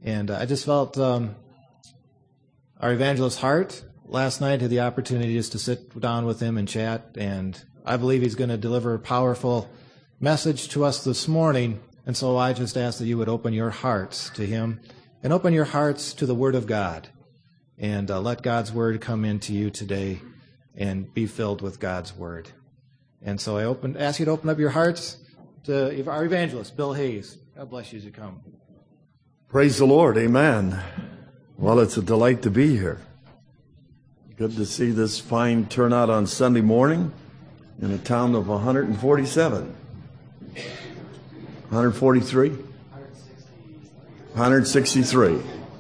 And I just felt our evangelist Hart last night had the opportunity just to sit down with him and chat, and I believe he's going to deliver a powerful message to us this morning. And so I just ask that you would open your hearts to him and open your hearts to the Word of God, and let God's Word come into you today and be filled with God's Word. And so I ask you to open up your hearts to our evangelist, Bill Hayes. God bless you as you come. Praise the Lord. Amen. Well, it's a delight to be here. Good to see this fine turnout on Sunday morning in a town of 147. 143? 163.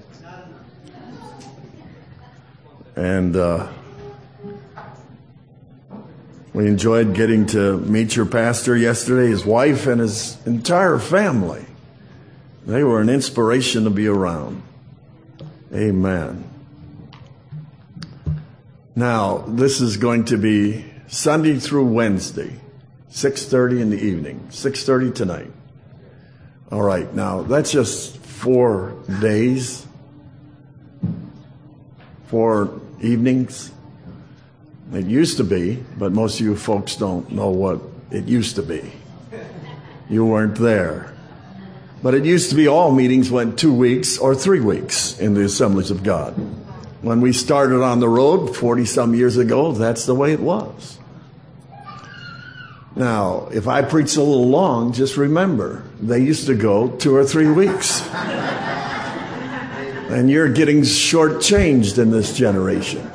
And we enjoyed getting to meet your pastor yesterday, his wife and his entire family. They were an inspiration to be around. Amen. Now, this is going to be Sunday through Wednesday, 6:30 in the evening, 6:30 tonight. All right, now that's just 4 days, 4 evenings. It used to be, but most of you folks don't know what it used to be. You weren't there. But it used to be all meetings went 2 weeks or 3 weeks in the Assemblies of God. When we started on the road 40-some years ago, that's the way it was. Now, if I preach a little long, just remember, they used to go 2 or 3 weeks. And you're getting shortchanged in this generation.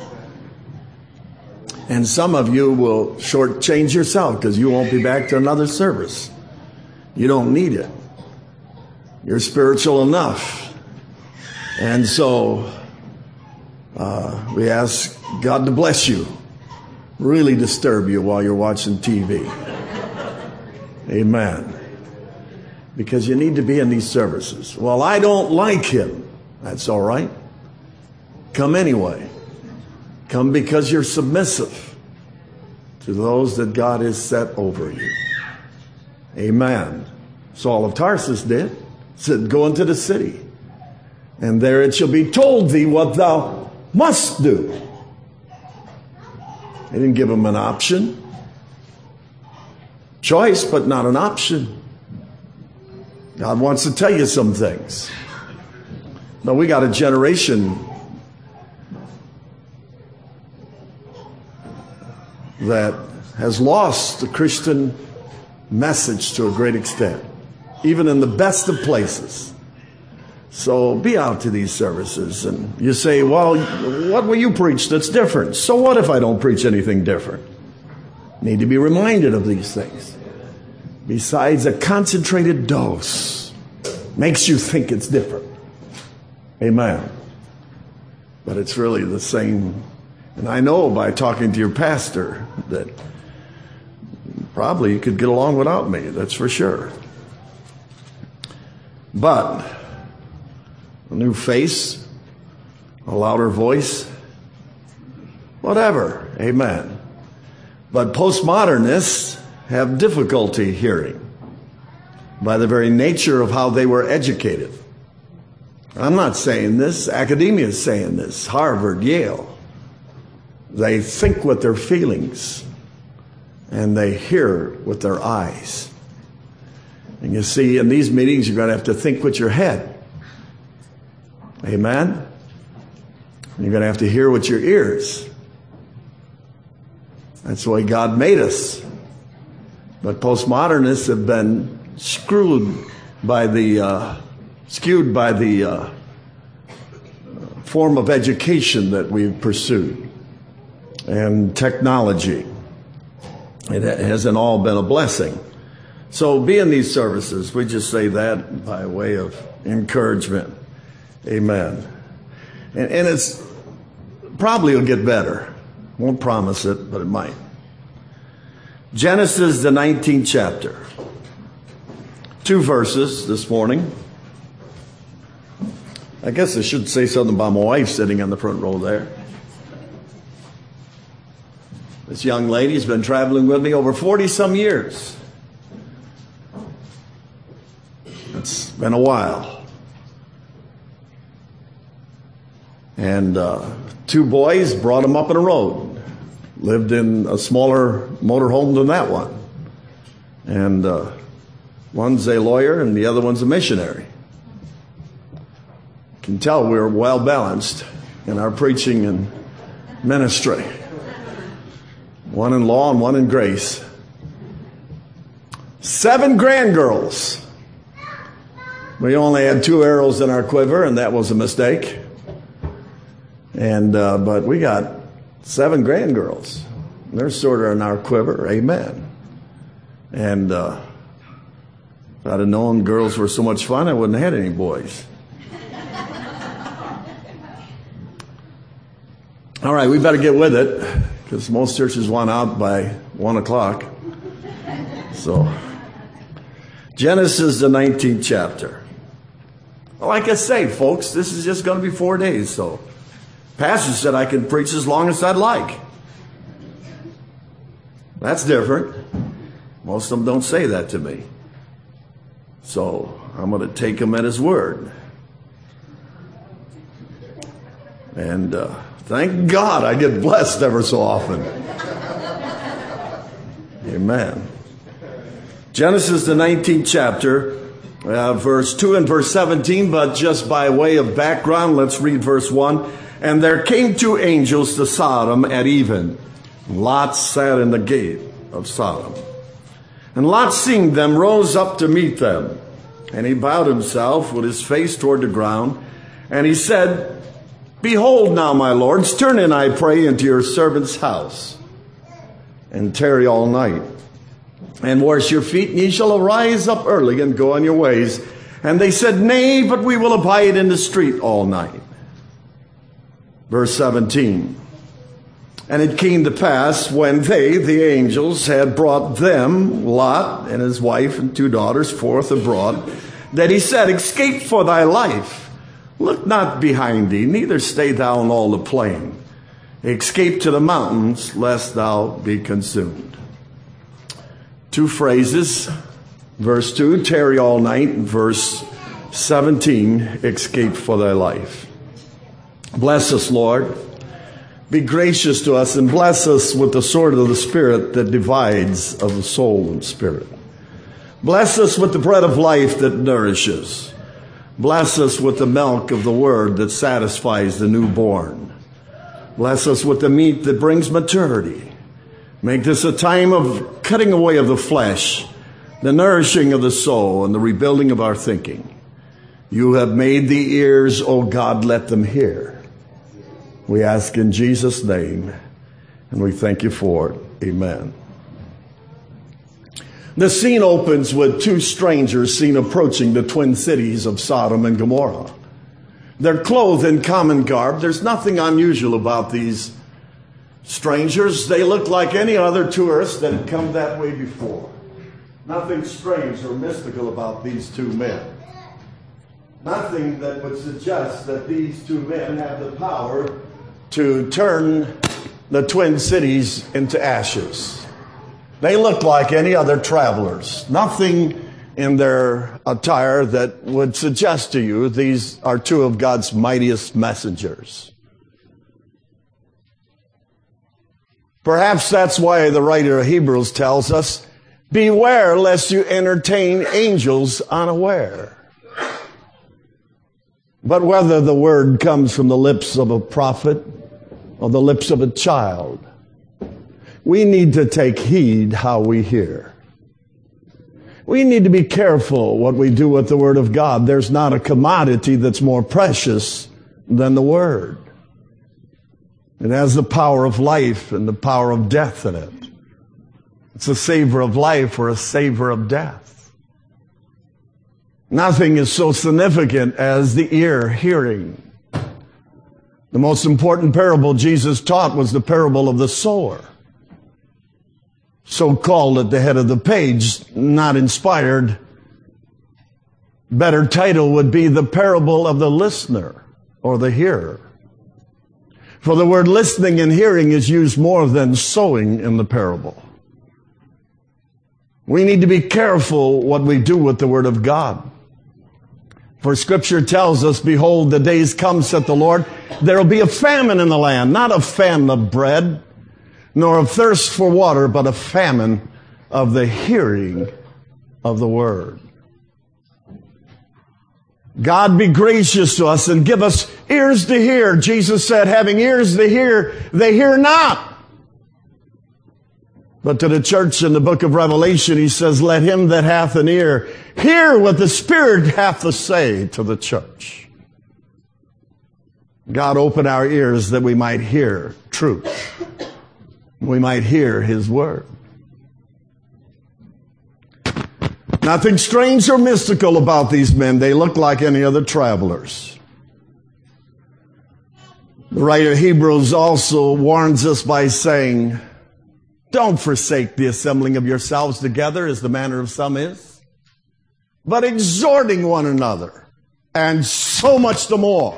And some of you will shortchange yourself because you won't be back to another service. You don't need it. You're spiritual enough. And so we ask God to bless you. Really disturb you while you're watching TV. Amen. Because you need to be in these services. Well, I don't like him. That's all right. Come anyway. Come because you're submissive to those that God has set over you. Amen. Saul of Tarsus did. Said, go into the city, and there it shall be told thee what thou must do. They didn't give him an option. Choice, but not an option. God wants to tell you some things. But we got a generation that has lost the Christian message to a great extent, even in the best of places. So be out to these services, and you say, well, what will you preach that's different? So what if I don't preach anything different? Need to be reminded of these things. Besides, a concentrated dose makes you think it's different. Amen. But it's really the same. And I know by talking to your pastor that probably you could get along without me. That's for sure. But a new face, a louder voice, whatever. Amen. But postmodernists have difficulty hearing by the very nature of how they were educated. I'm not saying this. Academia is saying this. Harvard, Yale. They think with their feelings, and they hear with their eyes. And you see, in these meetings, you're going to have to think with your head. Amen? You're going to have to hear with your ears. That's the way God made us. But postmodernists have been skewed by the form of education that we've pursued and technology. It hasn't all been a blessing. So be in these services. We just say that by way of encouragement. Amen. And it's probably will get better. Won't promise it, but it might. Genesis, the 19th chapter. 2 verses this morning. I guess I should say something about my wife sitting on the front row there. This young lady's been traveling with me over 40-some years. It's been a while. And 2 boys brought him up on the road. Lived in a smaller motorhome than that one. And one's a lawyer and the other one's a missionary. You can tell we're well balanced in our preaching and ministry. One in law and one in grace. 7 grandgirls. We only had 2 arrows in our quiver, and that was a mistake. And but we got 7 grandgirls. They're sort of in our quiver. Amen. And if I'd have known girls were so much fun, I wouldn't have had any boys. All right, we better get with it, because most churches want out by 1 o'clock. So, Genesis, the 19th chapter. Like I say, folks, this is just going to be 4 days, so pastor said I could preach as long as I'd like. That's different. Most of them don't say that to me. So I'm going to take him at his word. And thank God I get blessed ever so often. Amen. Genesis, the 19th chapter, verse 2 and verse 17, but just by way of background, let's read verse 1. And there came 2 angels to Sodom at even. Lot sat in the gate of Sodom. And Lot, seeing them, rose up to meet them. And he bowed himself with his face toward the ground. And he said, Behold now, my lords, turn in, I pray, into your servant's house, and tarry all night. And wash your feet, and ye shall arise up early, and go on your ways. And they said, Nay, but we will abide in the street all night. Verse 17. And it came to pass, when they, the angels, had brought them, Lot and his wife and 2 daughters, forth abroad, that he said, Escape for thy life. Look not behind thee, neither stay thou in all the plain. Escape to the mountains, lest thou be consumed. 2 phrases. Verse 2, tarry all night. Verse 17, escape for thy life. Bless us, Lord. Be gracious to us and bless us with the sword of the Spirit that divides of the soul and spirit. Bless us with the bread of life that nourishes. Bless us with the milk of the word that satisfies the newborn. Bless us with the meat that brings maturity. Make this a time of cutting away of the flesh, the nourishing of the soul, and the rebuilding of our thinking. You have made the ears, O God, let them hear. We ask in Jesus' name, and we thank you for it. Amen. The scene opens with 2 strangers seen approaching the twin cities of Sodom and Gomorrah. They're clothed in common garb. There's nothing unusual about these strangers. They look like any other tourists that had come that way before. Nothing strange or mystical about these 2 men. Nothing that would suggest that these 2 men have the power to turn the twin cities into ashes. They look like any other travelers. Nothing in their attire that would suggest to you these are 2 of God's mightiest messengers. Perhaps that's why the writer of Hebrews tells us, beware lest you entertain angels unaware. But whether the word comes from the lips of a prophet or the lips of a child, we need to take heed how we hear. We need to be careful what we do with the Word of God. There's not a commodity that's more precious than the Word. It has the power of life and the power of death in it. It's a savor of life or a savor of death. Nothing is so significant as the ear hearing. The most important parable Jesus taught was the parable of the sower. So called at the head of the page, not inspired. Better title would be the parable of the listener or the hearer. For the word listening and hearing is used more than sowing in the parable. We need to be careful what we do with the Word of God. For Scripture tells us, behold, the days come, saith the Lord, there will be a famine in the land, not a famine of bread, nor of thirst for water, but a famine of the hearing of the word. God be gracious to us and give us ears to hear. Jesus said, having ears to hear, they hear not. But to the church in the book of Revelation, he says, let him that hath an ear hear what the Spirit hath to say to the church. God, open our ears that we might hear truth. We might hear his word. Nothing strange or mystical about these men. They look like any other travelers. The writer of Hebrews also warns us by saying, don't forsake the assembling of yourselves together as the manner of some is, but exhorting one another, and so much the more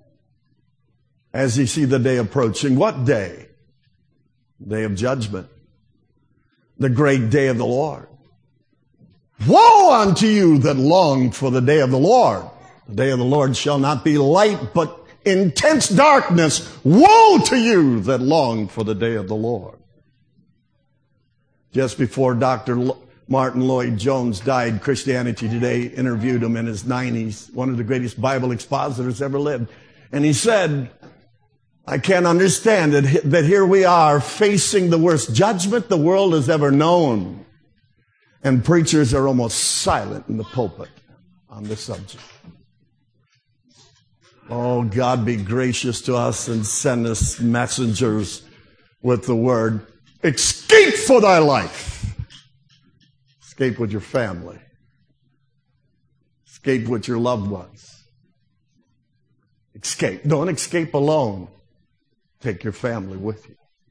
as you see the day approaching. What day? Day of judgment. The great day of the Lord. Woe unto you that long for the day of the Lord. The day of the Lord shall not be light, but intense darkness. Woe to you that long for the day of the Lord. Just before Dr. Martin Lloyd-Jones died, Christianity Today interviewed him in his 90s, one of the greatest Bible expositors ever lived. And he said, I can't understand that here we are facing the worst judgment the world has ever known. And preachers are almost silent in the pulpit on the subject. Oh, God be gracious to us and send us messengers with the word, escape for thy life. Escape with your family. Escape with your loved ones. Escape. Don't escape alone. Take your family with you.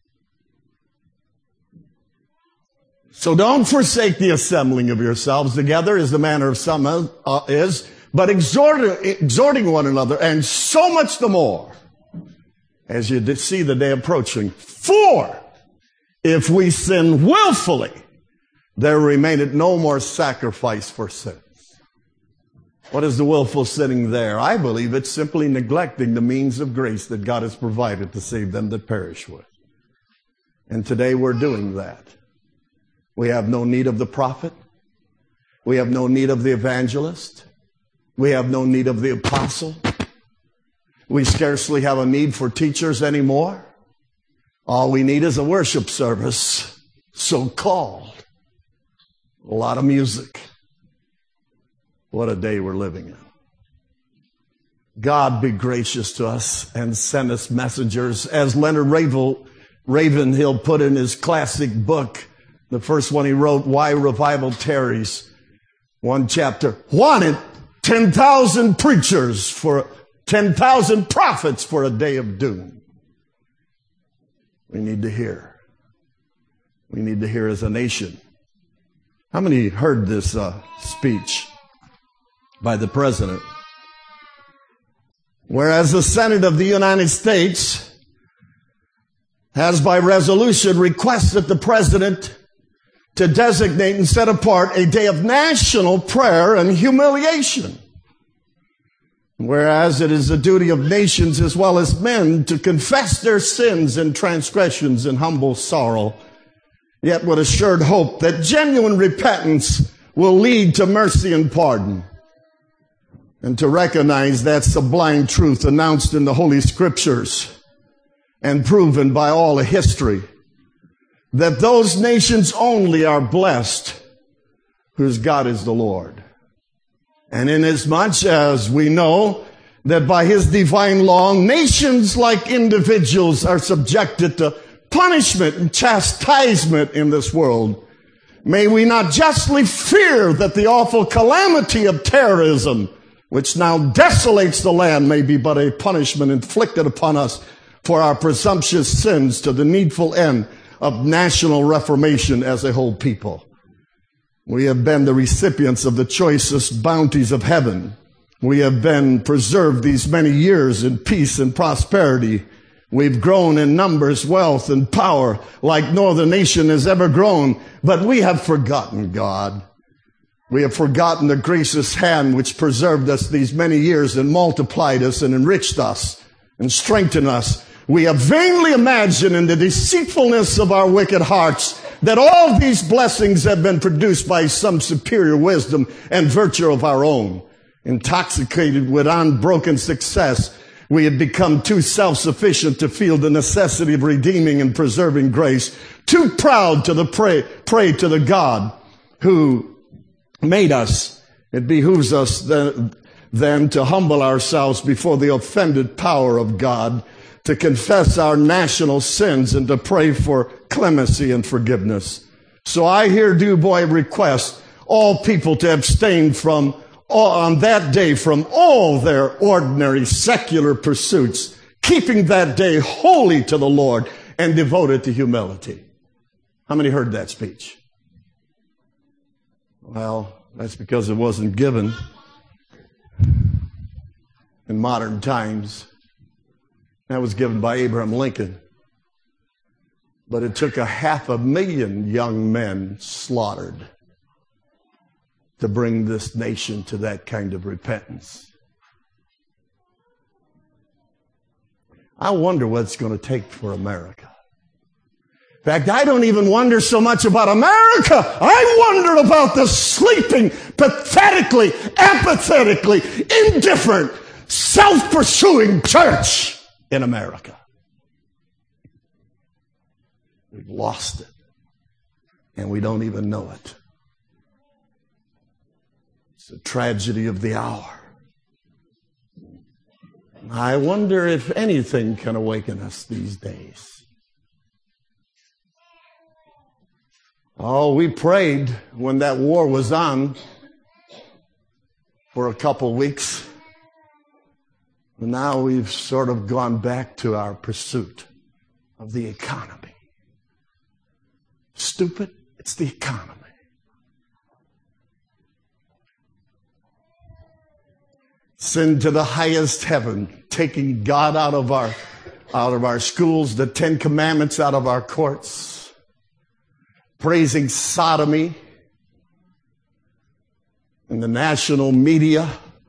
So don't forsake the assembling of yourselves together as the manner of some is, but exhorting one another, and so much the more as you see the day approaching. For if we sin willfully, there remaineth no more sacrifice for sins. What is the willful sinning there? I believe it's simply neglecting the means of grace that God has provided to save them that perish with. And today we're doing that. We have no need of the prophet. We have no need of the evangelist. We have no need of the apostle. We scarcely have a need for teachers anymore. All we need is a worship service, so-called. A lot of music. What a day we're living in. God be gracious to us and send us messengers. As Leonard Ravenhill put in his classic book, the first one he wrote, Why Revival Tarries, one chapter, wanted 10,000 preachers for 10,000 prophets for a day of doom. We need to hear. We need to hear as a nation. How many heard this speech by the president? Whereas the Senate of the United States has by resolution requested the president to designate and set apart a day of national prayer and humiliation. Whereas it is the duty of nations as well as men to confess their sins and transgressions in humble sorrow, yet with assured hope that genuine repentance will lead to mercy and pardon. And to recognize that sublime truth announced in the Holy Scriptures and proven by all of history, that those nations only are blessed whose God is the Lord. And inasmuch as we know that by his divine law, nations like individuals are subjected to punishment and chastisement in this world, may we not justly fear that the awful calamity of terrorism, which now desolates the land, may be but a punishment inflicted upon us for our presumptuous sins to the needful end of national reformation as a whole people. We have been the recipients of the choicest bounties of heaven. We have been preserved these many years in peace and prosperity. We've grown in numbers, wealth, and power like no other nation has ever grown. But we have forgotten God. We have forgotten the gracious hand which preserved us these many years and multiplied us and enriched us and strengthened us. We have vainly imagined in the deceitfulness of our wicked hearts that all these blessings have been produced by some superior wisdom and virtue of our own. Intoxicated with unbroken success, we have become too self-sufficient to feel the necessity of redeeming and preserving grace, too proud to pray to the God who made us. It behooves us then to humble ourselves before the offended power of God, to confess our national sins and to pray for clemency and forgiveness. So I here do, request all people to abstain on that day from all their ordinary secular pursuits, keeping that day holy to the Lord and devoted to humility. How many heard that speech? Well, that's because it wasn't given in modern times. That was given by Abraham Lincoln. But it took 500,000 young men slaughtered to bring this nation to that kind of repentance. I wonder what it's going to take for America. In fact, I don't even wonder so much about America. I wonder about the sleeping, pathetically, apathetically, indifferent, self-pursuing church in America. We've lost it, and we don't even know it. It's a tragedy of the hour. I wonder if anything can awaken us these days. Oh, we prayed when that war was on for a couple weeks. Now we've sort of gone back to our pursuit of the economy. Stupid, it's the economy. Send to the highest heaven, taking God out of our schools, the 10 Commandments out of our courts, praising sodomy in the national media.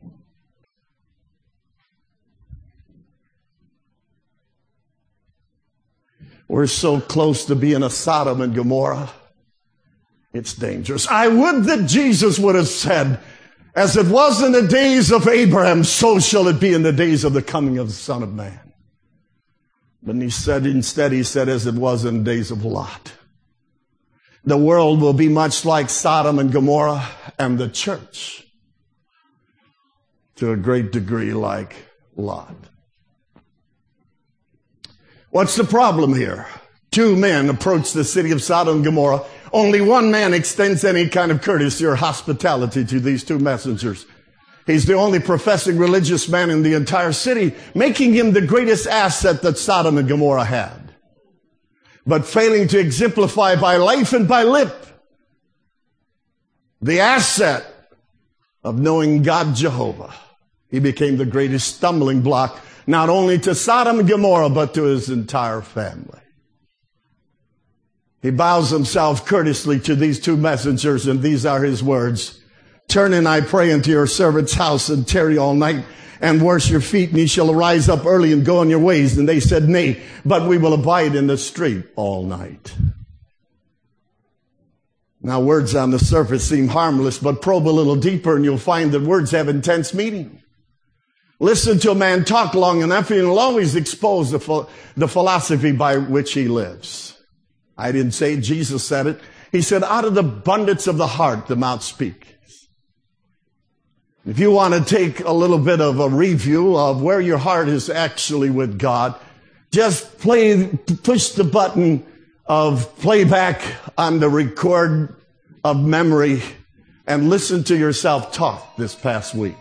We're so close to being a Sodom and Gomorrah. It's dangerous. I would that Jesus would have said, as it was in the days of Abraham, so shall it be in the days of the coming of the Son of Man. But instead he said, as it was in the days of Lot. The world will be much like Sodom and Gomorrah, and the church, to a great degree, like Lot. What's the problem here? 2 men approach the city of Sodom and Gomorrah. Only one man extends any kind of courtesy or hospitality to these 2 messengers. He's the only professing religious man in the entire city, making him the greatest asset that Sodom and Gomorrah had, but failing to exemplify by life and by lip the asset of knowing God Jehovah. He became the greatest stumbling block, not only to Sodom and Gomorrah, but to his entire family. He bows himself courteously to these 2 messengers, and these are his words. Turn in, I pray, into your servant's house and tarry all night and wash your feet, and ye shall arise up early and go on your ways. And they said, nay, but we will abide in the street all night. Now, words on the surface seem harmless, but probe a little deeper and you'll find that words have intense meaning. Listen to a man talk long enough and he'll always expose the philosophy by which he lives. I didn't say it, Jesus said it. He said, out of the abundance of the heart, the mouth speaks. If you want to take a little bit of a review of where your heart is actually with God, just push the button of playback on the record of memory and listen to yourself talk this past week.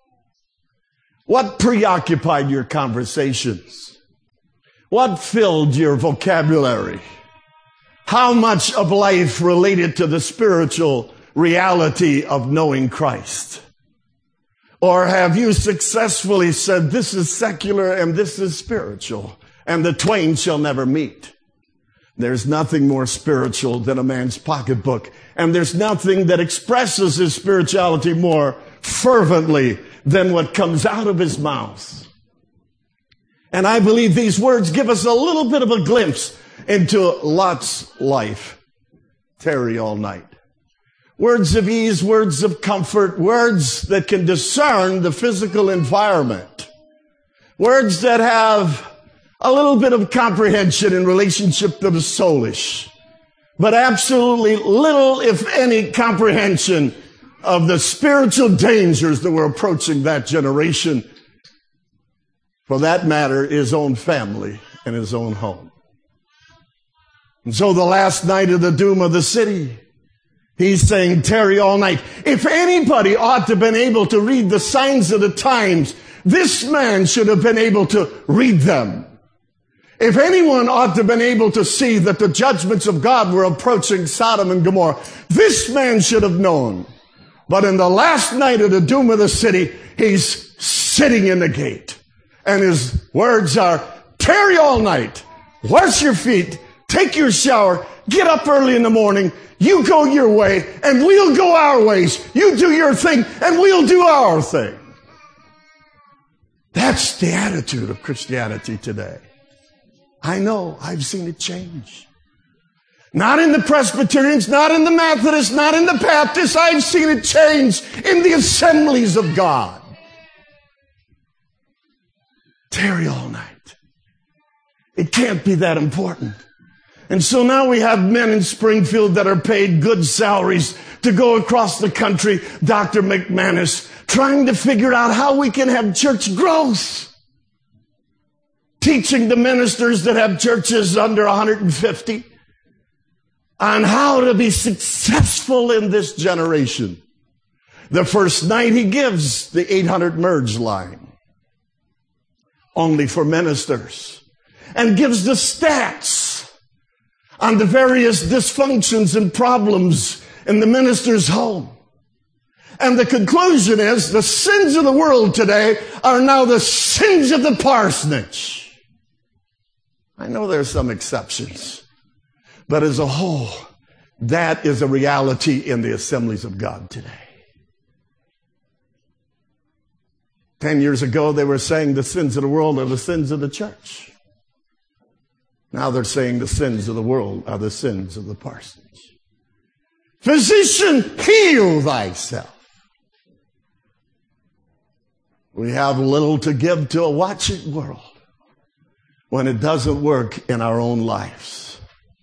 What preoccupied your conversations? What filled your vocabulary? How much of life related to the spiritual reality of knowing Christ? Or have you successfully said, this is secular and this is spiritual, and the twain shall never meet? There's nothing more spiritual than a man's pocketbook. And there's nothing that expresses his spirituality more fervently than what comes out of his mouth. And I believe these words give us a little bit of a glimpse into Lot's life. Tarry all night. Words of ease, words of comfort, words that can discern the physical environment. Words that have a little bit of comprehension in relationship to the soulish, but absolutely little, if any, comprehension of the spiritual dangers that were approaching that generation. For that matter, his own family and his own home. And so the last night of the doom of the city, he's saying, tarry all night. If anybody ought to have been able to read the signs of the times, this man should have been able to read them. If anyone ought to have been able to see that the judgments of God were approaching Sodom and Gomorrah, this man should have known. But in the last night of the doom of the city, he's sitting in the gate. And his words are, tarry all night, wash your feet, take your shower, get up early in the morning, you go your way, and we'll go our ways. You do your thing, and we'll do our thing. That's the attitude of Christianity today. I know, I've seen it change. Not in the Presbyterians, not in the Methodists, not in the Baptists. I've seen it change in the assemblies of God. Tarry all night. It can't be that important. And so now we have men in Springfield that are paid good salaries to go across the country, Dr. McManus, trying to figure out how we can have church growth. Teaching the ministers that have churches under 150 on how to be successful in this generation. The first night he gives the 800 merge line, only for ministers, and gives the stats on the various dysfunctions and problems in the minister's home. And the conclusion is the sins of the world today are now the sins of the parsonage. I know there are some exceptions, but as a whole, that is a reality in the assemblies of God today. 10 years ago, they were saying the sins of the world are the sins of the church. Now they're saying the sins of the world are the sins of the parsonage. Physician, heal thyself. We have little to give to a watching world when it doesn't work in our own lives.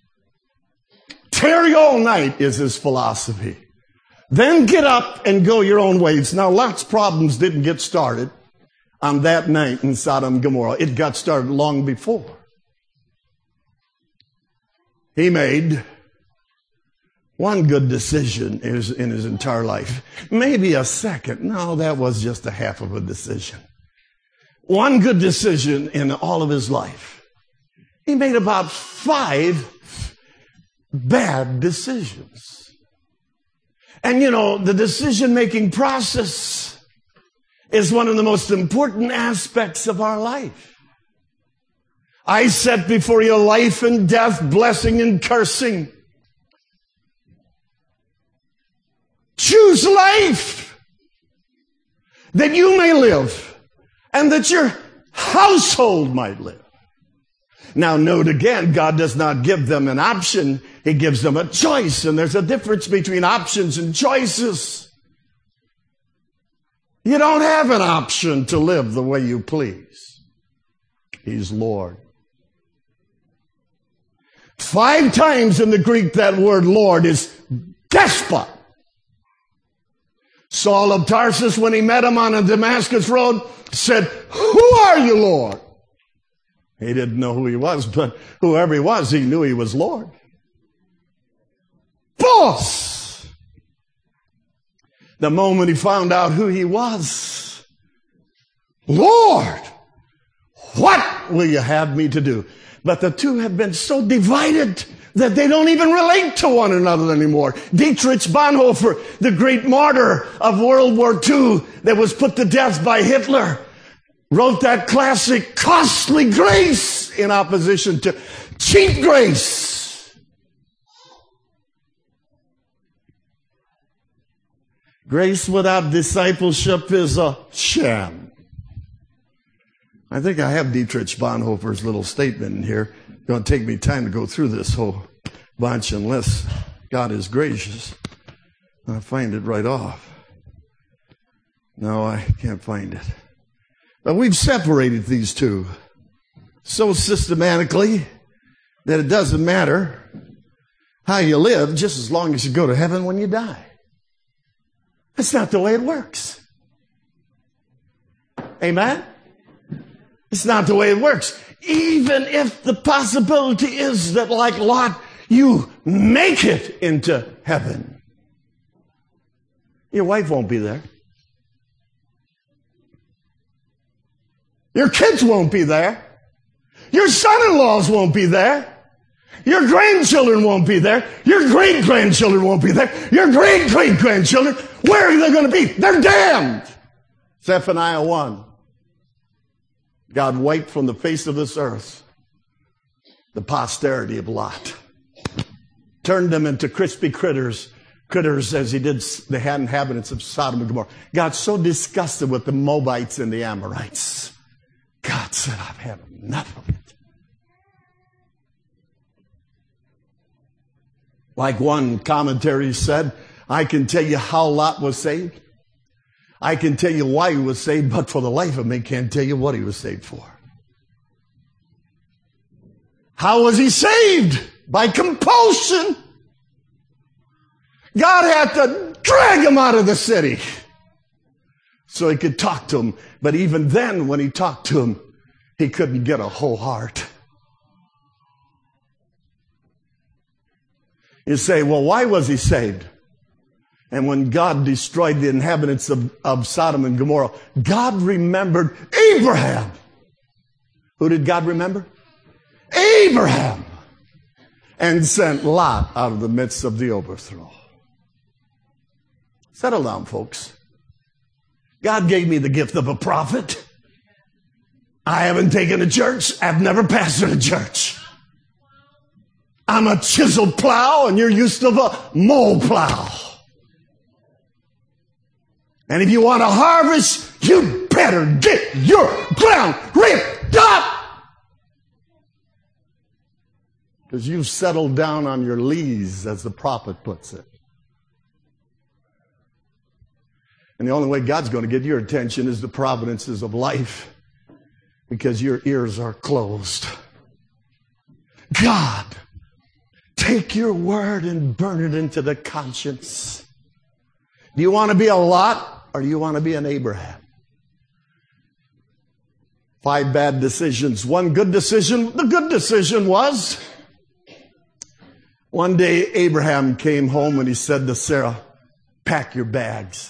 Tarry all night is his philosophy. Then get up and go your own ways. Now, Lot's problems didn't get started on that night in Sodom and Gomorrah. It got started long before. He made one good decision in his entire life. Maybe a second. No, that was just a half of a decision. One good decision in all of his life. He made about 5 bad decisions. And you know, the decision-making process is one of the most important aspects of our life. I set before you life and death, blessing and cursing. Choose life that you may live and that your household might live. Now note again, God does not give them an option. He gives them a choice, and there's a difference between options and choices. You don't have an option to live the way you please. He's Lord. 5 times in the Greek that word Lord is despot. Saul of Tarsus, when he met him on a Damascus road, said, "Who are you, Lord?" He didn't know who he was, but whoever he was, he knew he was Lord. Boss! The moment he found out who he was, Lord, what will you have me to do? But the two have been so divided that they don't even relate to one another anymore. Dietrich Bonhoeffer, the great martyr of World War II that was put to death by Hitler, wrote that classic Costly Grace in opposition to Cheap Grace. Grace without discipleship is a sham. I think I have Dietrich Bonhoeffer's little statement in here. It's going to take me time to go through this whole bunch unless God is gracious. I'll find it right off. No, I can't find it. But we've separated these two so systematically that it doesn't matter how you live just as long as you go to heaven when you die. That's not the way it works. Amen? It's not the way it works. Even if the possibility is that, like Lot, you make it into heaven. Your wife won't be there. Your kids won't be there. Your son-in-laws won't be there. Your grandchildren won't be there. Your great-grandchildren won't be there. Your great-great-grandchildren, where are they going to be? They're damned. Zephaniah 1. God wiped from the face of this earth the posterity of Lot. Turned them into crispy critters as he did the inhabitants of Sodom and Gomorrah. Got so disgusted with the Moabites and the Amorites. God said, I've had enough of it. Like one commentary said, I can tell you how Lot was saved. I can tell you why he was saved, but for the life of me, can't tell you what he was saved for. How was he saved? By compulsion. God had to drag him out of the city so he could talk to him. But even then, when he talked to him, he couldn't get a whole heart. You say, well, why was he saved? And when God destroyed the inhabitants of Sodom and Gomorrah, God remembered Abraham. Who did God remember? Abraham. And sent Lot out of the midst of the overthrow. Settle down, folks. God gave me the gift of a prophet. I haven't taken a church. I've never pastored a church. I'm a chisel plow and you're used to the mole plow. And if you want to harvest, you better get your ground ripped up. Because you've settled down on your lees, as the prophet puts it. And the only way God's going to get your attention is the providences of life, because your ears are closed. God, take your word and burn it into the conscience. Do you want to be a Lot or do you want to be an Abraham? 5 bad decisions, 1 good decision. The good decision was, one day Abraham came home and he said to Sarah, pack your bags.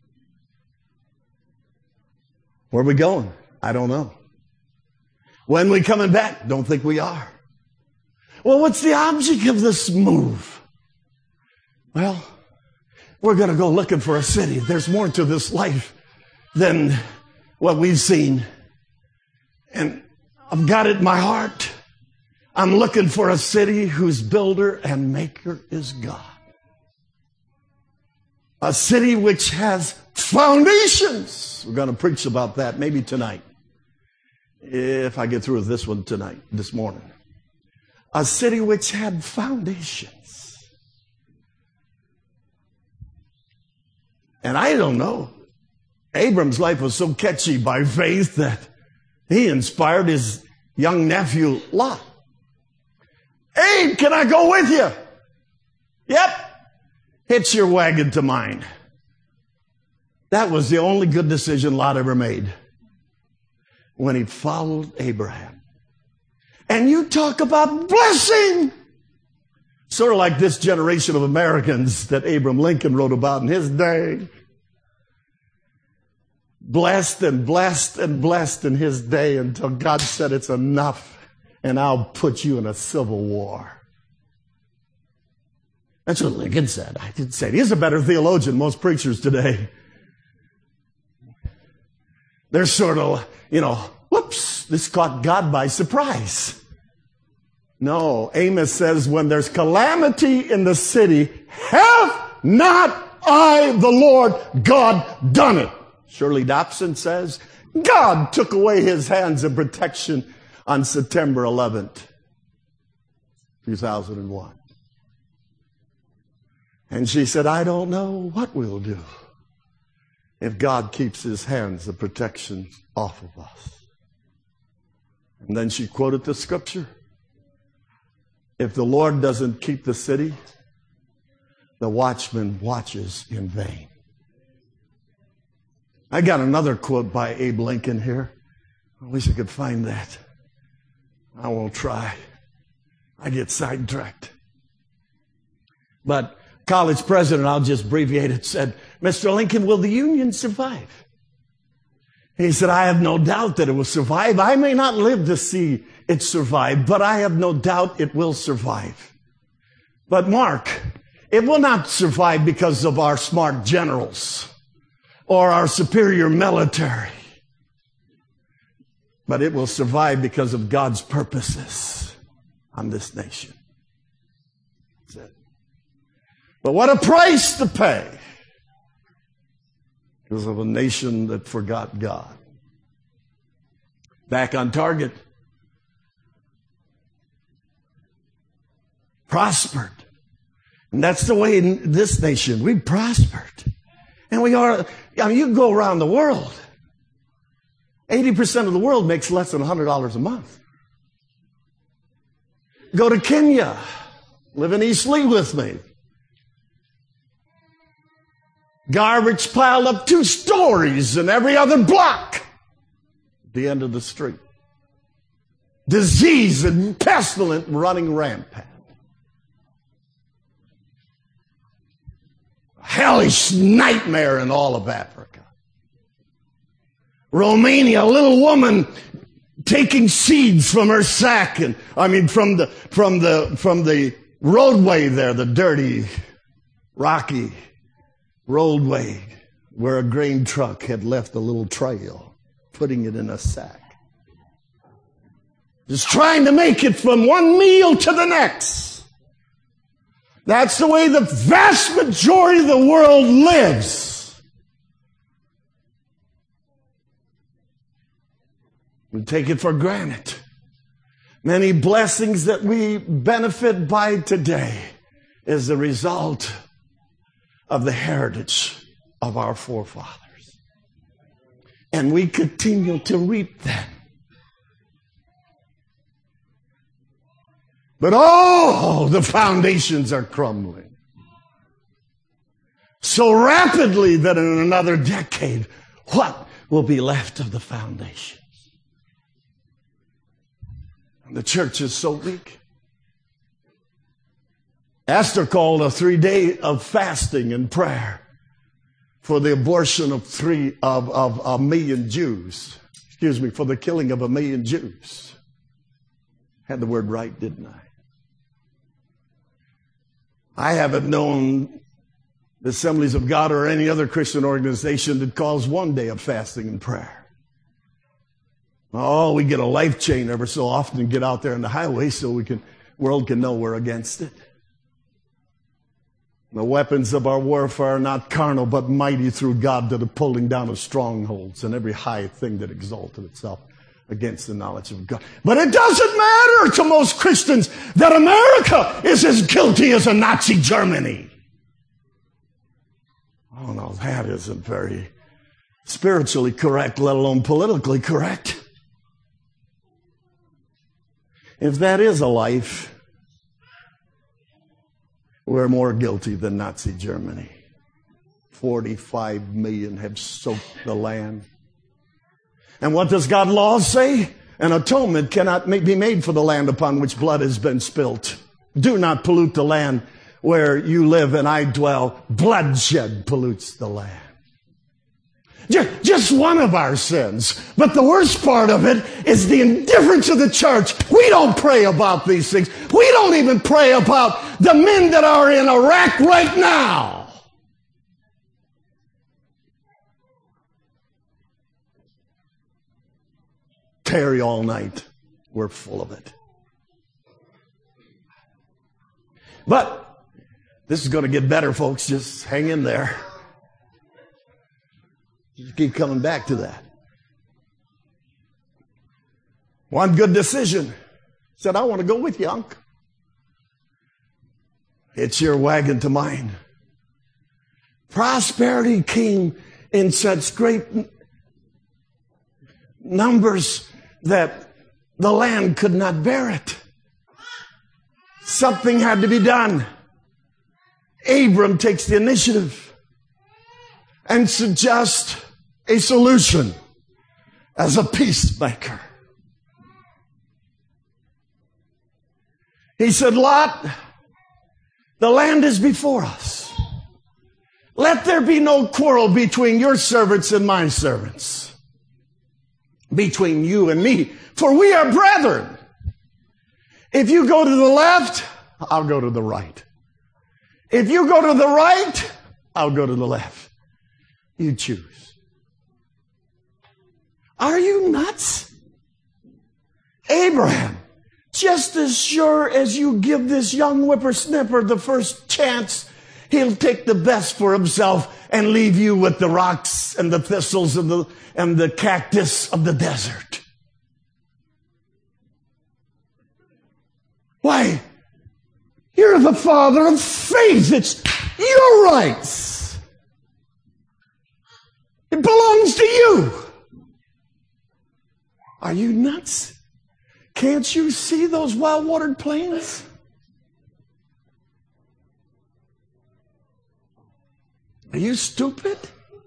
Where are we going? I don't know. When we coming back? Don't think we are. Well, what's the object of this move? Well, we're going to go looking for a city. There's more to this life than what we've seen. And I've got it in my heart. I'm looking for a city whose builder and maker is God. A city which has foundations. We're going to preach about that maybe tonight. If I get through with this one tonight, this morning. A city which had foundations. And I don't know. Abram's life was so catchy by faith that he inspired his young nephew, Lot. Abe, can I go with you? Yep. Hitch your wagon to mine. That was the only good decision Lot ever made. When he followed Abraham. And you talk about blessing. Sort of like this generation of Americans that Abraham Lincoln wrote about in his day. Blessed and blessed and blessed in his day until God said it's enough and I'll put you in a civil war. That's what Lincoln said. I didn't say it. He's a better theologian than most preachers today. They're sort of, whoops, this caught God by surprise. No, Amos says when there's calamity in the city, have not I, the Lord God, done it. Shirley Dobson says, God took away his hands of protection on September 11th, 2001. And she said, I don't know what we'll do if God keeps his hands of protection off of us. And then she quoted the scripture. If the Lord doesn't keep the city, the watchman watches in vain. I got another quote by Abe Lincoln here. I wish I could find that. I won't try. I get sidetracked. But college president, I'll just abbreviate it, said, Mr. Lincoln, will the Union survive? He said, I have no doubt that it will survive. I may not live to see it survive, but I have no doubt it will survive. But Mark, it will not survive because of our smart generals or our superior military. But it will survive because of God's purposes on this nation. That's it. But what a price to pay because of a nation that forgot God. Back on target. Prospered. And that's the way in this nation. We prospered. And we are, I mean, you can go around the world. 80% of the world makes less than $100 a month. Go to Kenya. Live in East Lee with me. Garbage piled up 2 stories in every other block. At the end of the street. Disease and pestilence running rampant. Hellish nightmare in all of Africa. Romania, a little woman taking seeds from her sack, and from the roadway there, the dirty, rocky roadway where a grain truck had left a little trail, putting it in a sack. Just trying to make it from one meal to the next. That's the way the vast majority of the world lives. We take it for granted. Many blessings that we benefit by today is the result of the heritage of our forefathers. And we continue to reap them. But oh, the foundations are crumbling so rapidly that in another decade, what will be left of the foundations? And the church is so weak. Esther called a 3-day of fasting and prayer for the abortion of a million Jews. For the killing of 1 million Jews. Had the word right, didn't I? I haven't known the Assemblies of God or any other Christian organization that calls 1 day of fasting and prayer. Oh, we get a life chain every so often and get out there on the highway so world can know we're against it. The weapons of our warfare are not carnal, but mighty through God to the pulling down of strongholds and every high thing that exalted itself against the knowledge of God. But it doesn't matter to most Christians that America is as guilty as a Nazi Germany. Oh no, that isn't very spiritually correct, let alone politically correct. If that is a life, we're more guilty than Nazi Germany. 45 million have soaked the land. And what does God's law say? An atonement cannot be made for the land upon which blood has been spilt. Do not pollute the land where you live and I dwell. Bloodshed pollutes the land. Just one of our sins. But the worst part of it is the indifference of the church. We don't pray about these things. We don't even pray about the men that are in Iraq right now. Tarry all night. We're full of it. But This is going to get better, folks. Just hang in there. Just keep coming back to that. One good decision. Said, I want to go with you, Unc. It's your wagon to mine. Prosperity came in such great numbers that the land could not bear it. Something had to be done. Abram takes the initiative and suggests a solution as a peacemaker. He said, Lot, the land is before us. Let there be no quarrel between your servants and my servants, between you and me, for we are brethren. If you go to the left, I'll go to the right. If you go to the right, I'll go to the left. You choose. Are you nuts? Abraham, just as sure as you give this young whippersnapper the first chance, he'll take the best for himself and leave you with the rocks and the thistles and the cactus of the desert. Why? You're the father of faith. It's your rights. It belongs to you. Are you nuts? Can't you see those well-watered plains? Are you stupid?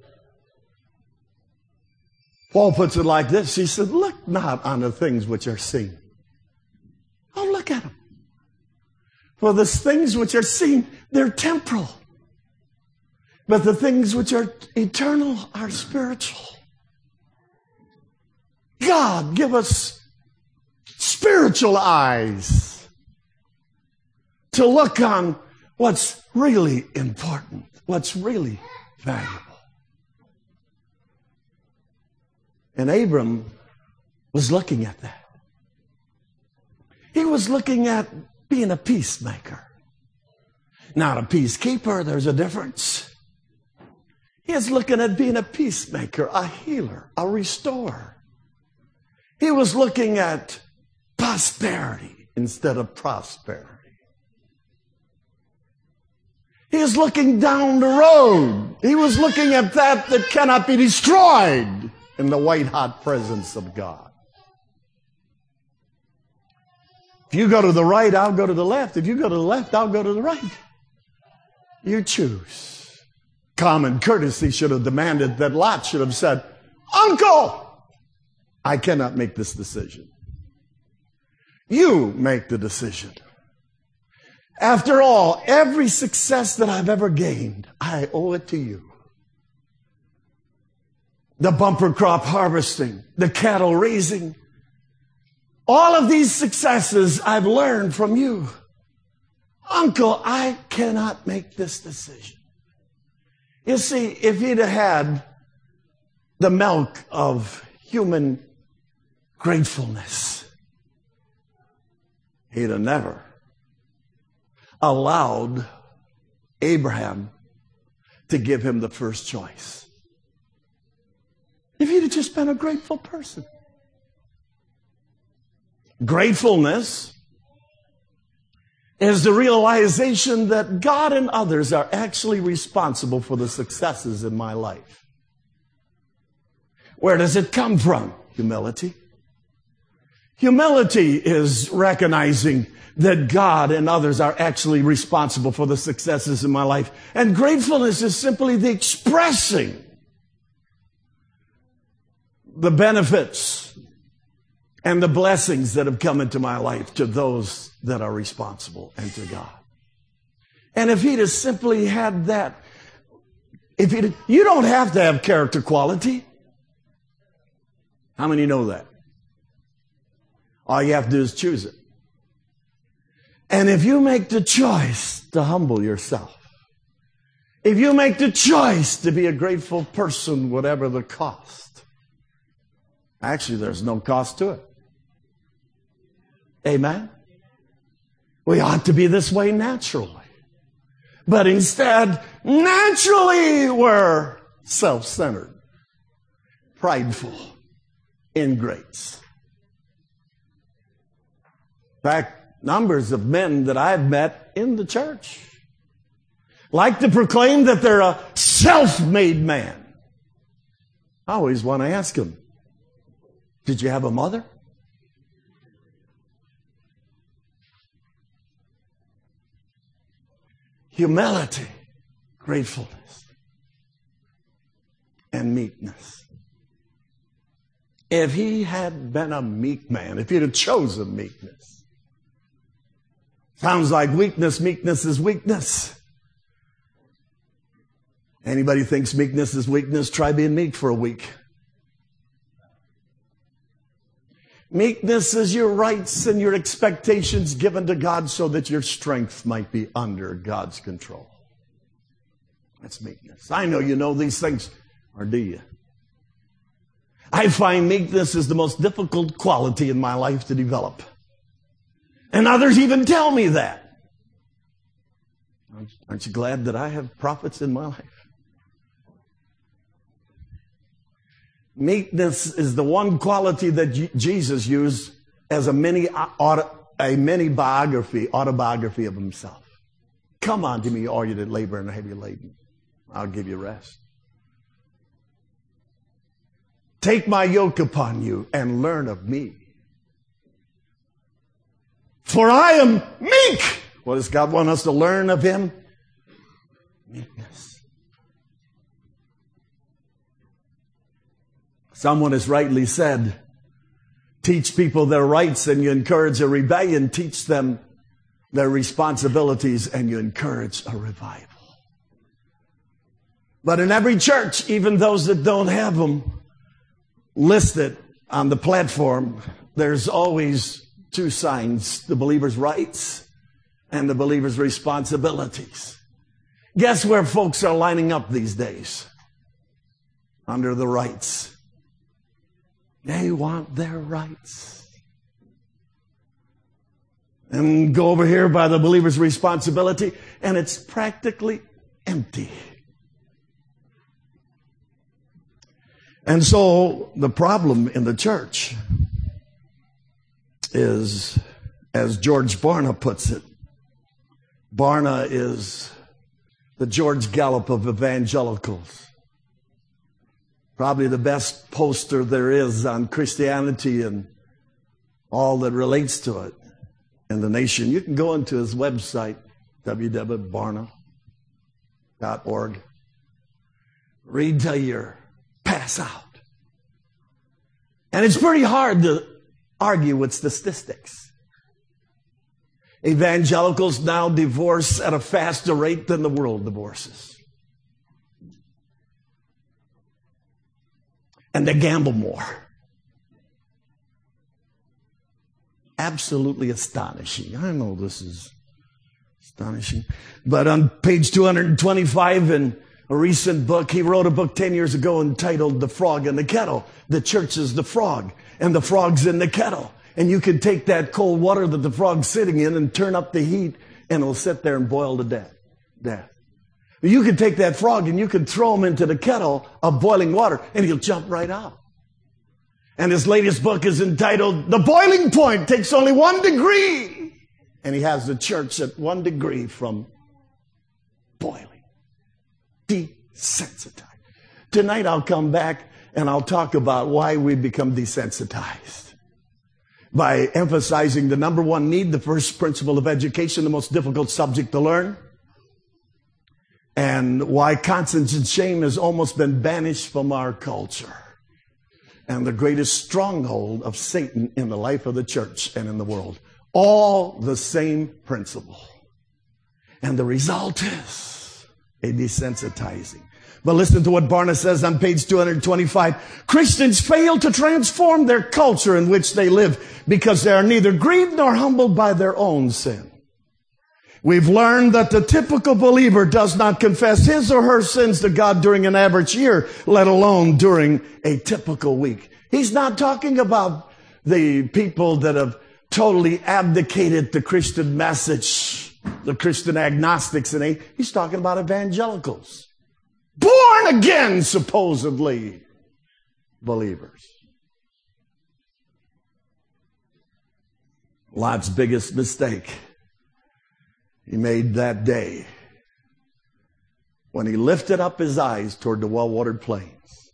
Paul puts it like this. He said, look not on the things which are seen. Don't look at them. For the things which are seen, they're temporal. But the things which are eternal are spiritual. God, give us spiritual eyes to look on what's really important, what's really valuable. And Abram was looking at that. He was looking at being a peacemaker. Not a peacekeeper, there's a difference. He is looking at being a peacemaker, a healer, a restorer. He was looking at prosperity instead of prosperity. He is looking down the road. He was looking at that cannot be destroyed in the white-hot presence of God. If you go to the right, I'll go to the left. If you go to the left, I'll go to the right. You choose. Common courtesy should have demanded that Lot should have said, Uncle, I cannot make this decision. You make the decision. After all, every success that I've ever gained, I owe it to you. The bumper crop harvesting, the cattle raising, all of these successes I've learned from you. Uncle, I cannot make this decision. You see, if he'd have had the milk of human gratefulness, he'd have never allowed Abraham to give him the first choice. If he'd have just been a grateful person. Gratefulness is the realization that God and others are actually responsible for the successes in my life. Where does it come from? Humility. Humility is recognizing that God and others are actually responsible for the successes in my life. And gratefulness is simply the expressing the benefits and the blessings that have come into my life to those that are responsible and to God. And if he'd have simply had that, you don't have to have character quality. How many know that? All you have to do is choose it. And if you make the choice to humble yourself, if you make the choice to be a grateful person, whatever the cost, actually there's no cost to it. Amen? We ought to be this way naturally. but instead naturally were self-centered, prideful, ingrates. In fact, numbers of men that I've met in the church like to proclaim that they're a self-made man. I always want to ask them, did you have a mother? Humility, gratefulness, and meekness. If he had been a meek man, if he'd have chosen meekness, sounds like weakness. Meekness is weakness. Anybody thinks meekness is weakness, try being meek for a week. Meekness is your rights and your expectations given to God so that your strength might be under God's control. That's meekness. I know you know these things, or do you? I find meekness is the most difficult quality in my life to develop. And others even tell me that. Aren't you glad that I have prophets in my life? Meekness is the one quality that Jesus used as a mini autobiography of himself. Come unto me, all you that labor and are heavy laden. I'll give you rest. Take my yoke upon you and learn of me. For I am meek. What does God want us to learn of him? Meekness. Someone has rightly said, teach people their rights and you encourage a rebellion. Teach them their responsibilities and you encourage a revival. But in every church, even those that don't have them listed on the platform, there's always two signs, the believer's rights and the believer's responsibilities. Guess where folks are lining up these days? Under the rights. They want their rights. And go over here by the believer's responsibility, and it's practically empty. And so the problem in the church is, as George Barna puts it, Barna is the George Gallup of evangelicals. Probably the best poster there is on Christianity and all that relates to it in the nation. You can go into his website, www.barna.org. Read till you pass out. And it's pretty hard to argue with statistics. Evangelicals now divorce at a faster rate than the world divorces. And they gamble more. Absolutely astonishing. I know this is astonishing. But on page 225 in a recent book, he wrote a book 10 years ago entitled The Frog in the Kettle. The church is the frog, and the frog's in the kettle. And you can take that cold water that the frog's sitting in and turn up the heat, and it'll sit there and boil to death. You can take that frog and you can throw him into the kettle of boiling water and he'll jump right out. And his latest book is entitled, The Boiling Point Takes Only 1 Degree. And he has the church at 1 degree from boiling. Desensitized. Tonight I'll come back and I'll talk about why we become desensitized. By emphasizing the number one need, the first principle of education, the most difficult subject to learn. And why conscience and shame has almost been banished from our culture. And the greatest stronghold of Satan in the life of the church and in the world. All the same principle. And the result is a desensitizing. But listen to what Barna says on page 225. Christians fail to transform their culture in which they live because they are neither grieved nor humbled by their own sin. We've learned that the typical believer does not confess his or her sins to God during an average year, let alone during a typical week. He's not talking about the people that have totally abdicated the Christian message. the Christian agnostics, and he's talking about evangelicals. Born again, supposedly, believers. Lot's biggest mistake he made that day when he lifted up his eyes toward the well-watered plains.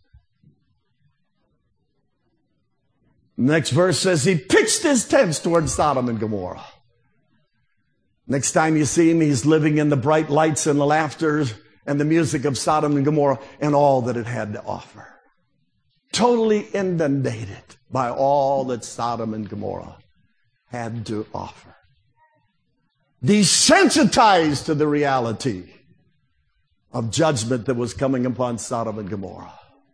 The next verse says he pitched his tents toward Sodom and Gomorrah. Next time you see him, he's living in the bright lights and the laughter and the music of Sodom and Gomorrah and all that it had to offer. Totally inundated by all that Sodom and Gomorrah had to offer. Desensitized to the reality of judgment that was coming upon Sodom and Gomorrah.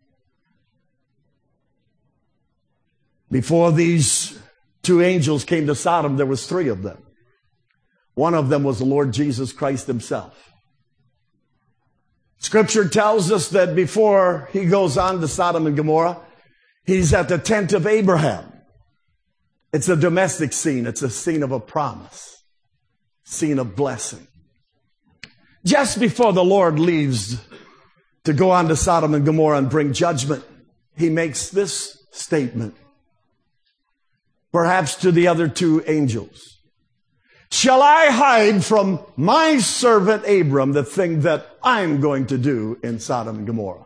Before these two angels came to Sodom, there was three of them. One of them was the Lord Jesus Christ himself. Scripture tells us that before he goes on to Sodom and Gomorrah, he's at the tent of Abraham. It's a domestic scene. It's a scene of a promise, scene of blessing. Just before the Lord leaves to go on to Sodom and Gomorrah and bring judgment, he makes this statement, perhaps to the other two angels. Shall I hide from my servant Abram the thing that I'm going to do in Sodom and Gomorrah?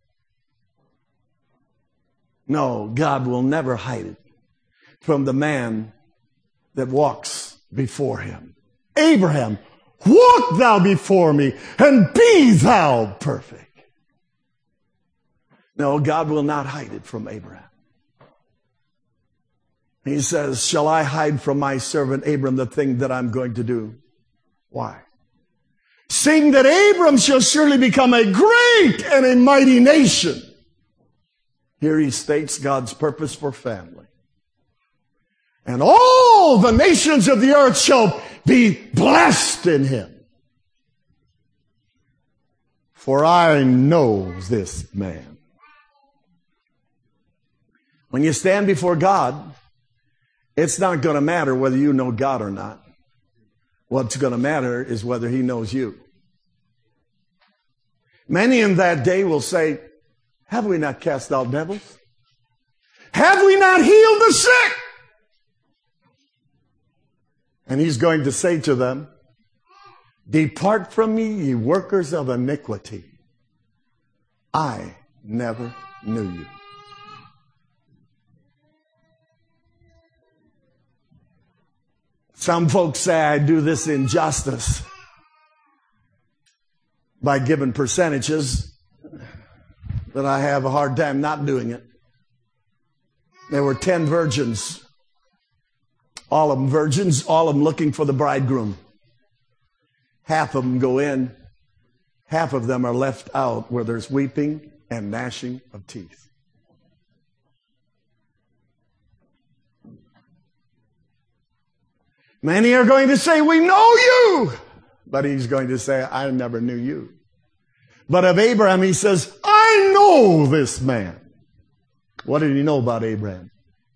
No, God will never hide it from the man that walks before him. Abraham, walk thou before me and be thou perfect. No, God will not hide it from Abraham. He says, shall I hide from my servant Abram the thing that I'm going to do? Why? Seeing that Abram shall surely become a great and a mighty nation. Here he states God's purpose for family. And all the nations of the earth shall be blessed in him. For I know this man. When you stand before God, it's not going to matter whether you know God or not. What's going to matter is whether he knows you. Many in that day will say, have we not cast out devils? Have we not healed the sick? And he's going to say to them, depart from me, ye workers of iniquity. I never knew you. Some folks say I do this injustice by giving percentages, that I have a hard time not doing it. There were 10 virgins, all of them virgins, all of them looking for the bridegroom. Half of them go in, half of them are left out where there's weeping and gnashing of teeth. Many are going to say, we know you. But he's going to say, I never knew you. But of Abraham, he says, I know this man. What did he know about Abraham?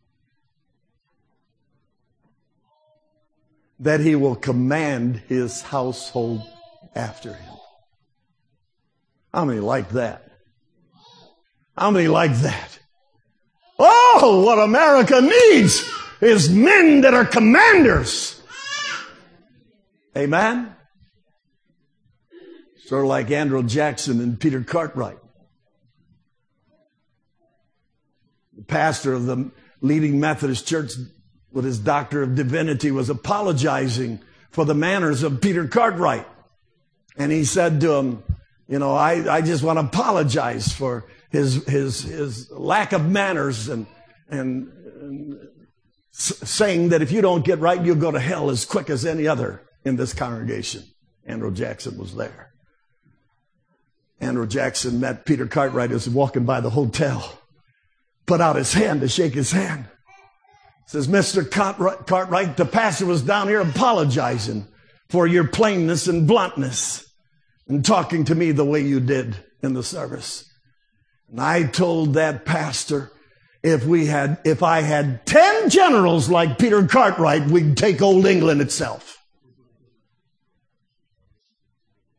That he will command his household after him. How many like that? How many like that? Oh, what America needs is men that are commanders. Amen? Sort of like Andrew Jackson and Peter Cartwright. The pastor of the leading Methodist church with his doctor of divinity was apologizing for the manners of Peter Cartwright. And he said to him, you know, I just want to apologize for his lack of manners and saying that if you don't get right, you'll go to hell as quick as any other in this congregation. Andrew Jackson was there. Andrew Jackson met Peter Cartwright as he was walking by the hotel. Put out his hand to shake his hand. Says, Mr. Cartwright, the pastor was down here apologizing for your plainness and bluntness and talking to me the way you did in the service. And I told that pastor, if I had 10 generals like Peter Cartwright, we'd take old England itself.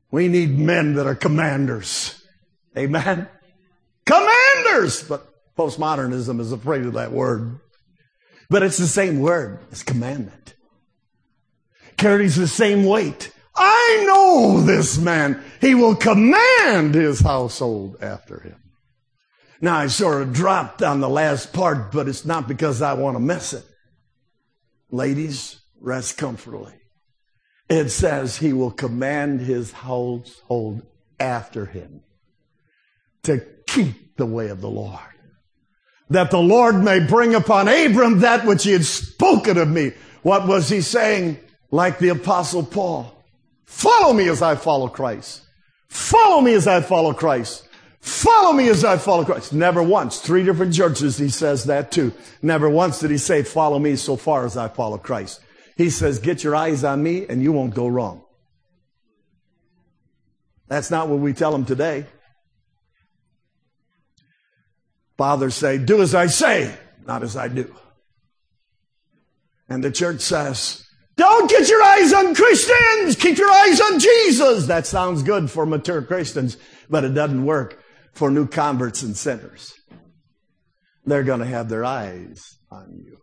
We need men that are commanders. Amen? Commanders! But postmodernism is afraid of that word. But it's the same word as commandment. Carries the same weight. I know this man. He will command his household after him. Now, I sort of dropped on the last part, but it's not because I want to miss it. Ladies, rest comfortably. It says he will command his household after him to keep the way of the Lord, that the Lord may bring upon Abram that which he had spoken of me. What was he saying? Like the Apostle Paul, follow me as I follow Christ. Follow me as I follow Christ. Follow me as I follow Christ. Never once. 3 different churches he says that too. Never once did he say, follow me so far as I follow Christ. He says, get your eyes on me and you won't go wrong. That's not what we tell them today. Fathers say, do as I say, not as I do. And the church says, don't get your eyes on Christians. Keep your eyes on Jesus. That sounds good for mature Christians, but it doesn't work for new converts and sinners. They're going to have their eyes on you.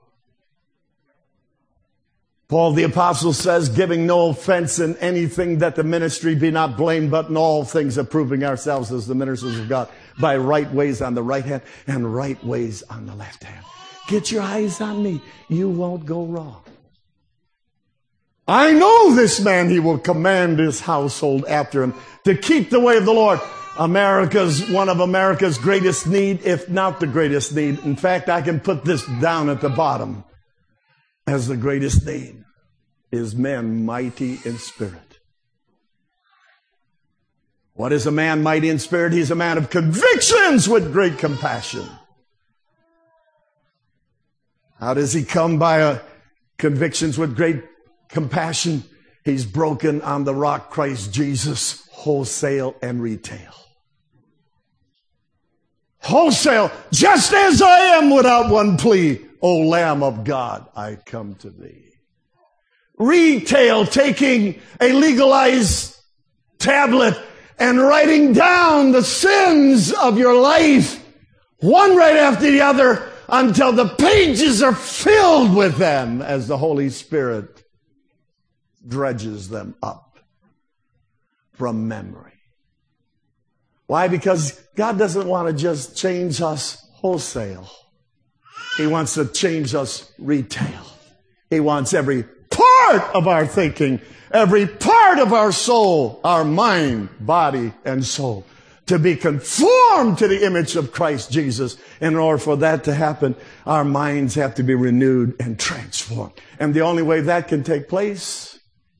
Paul the Apostle says, giving no offense in anything, that the ministry be not blamed, but in all things approving ourselves as the ministers of God, by right ways on the right hand and right ways on the left hand. Get your eyes on me. You won't go wrong. I know this man, he will command his household after him to keep the way of the Lord. One of America's greatest need, if not the greatest need. In fact, I can put this down at the bottom as the greatest need, is men mighty in spirit. What is a man mighty in spirit? He's a man of convictions with great compassion. How does he come by convictions with great compassion? He's broken on the rock Christ Jesus, wholesale and retail. Wholesale, just as I am without one plea, O Lamb of God, I come to thee. Retail, taking a legalized tablet and writing down the sins of your life, one right after the other, until the pages are filled with them as the Holy Spirit dredges them up from memory. Why? Because God doesn't want to just change us wholesale. He wants to change us retail. He wants every part of our thinking, every part of our soul, our mind, body, and soul, to be conformed to the image of Christ Jesus. In order for that to happen, our minds have to be renewed and transformed. And the only way that can take place,